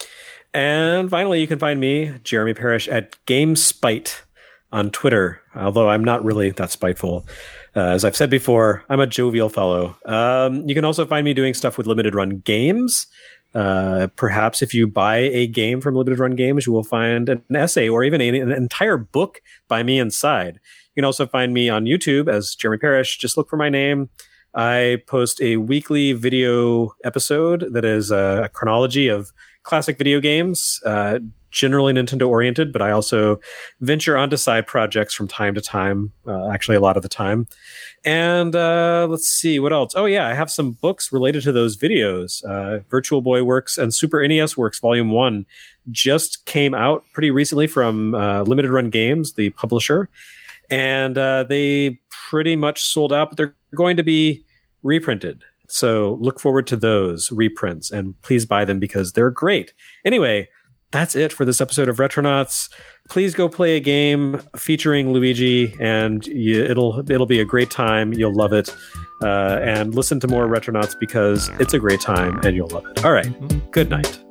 And finally, you can find me, Jeremy Parrish, at GameSpite on Twitter, although I'm not really that spiteful. Uh, as I've said before, I'm a jovial fellow. Um, you can also find me doing stuff with Limited Run Games. Uh, perhaps if you buy a game from Limited Run Games, you will find an essay or even a, an entire book by me inside. You can also find me on YouTube as Jeremy Parrish. Just look for my name. I post a weekly video episode that is a chronology of classic video games, uh, generally Nintendo oriented, but I also venture onto side projects from time to time, uh, actually a lot of the time. And uh, let's see, what else? Oh, yeah, I have some books related to those videos. Uh, Virtual Boy Works and Super N E S Works Volume one just came out pretty recently from uh, Limited Run Games, the publisher. And uh, they pretty much sold out, but they're going to be reprinted. So look forward to those reprints, and please buy them because they're great. Anyway, that's it for this episode of Retronauts. Please go play a game featuring Luigi, and you, it'll it'll be a great time. You'll love it. Uh, and listen to more Retronauts because it's a great time and you'll love it. All right. Good night.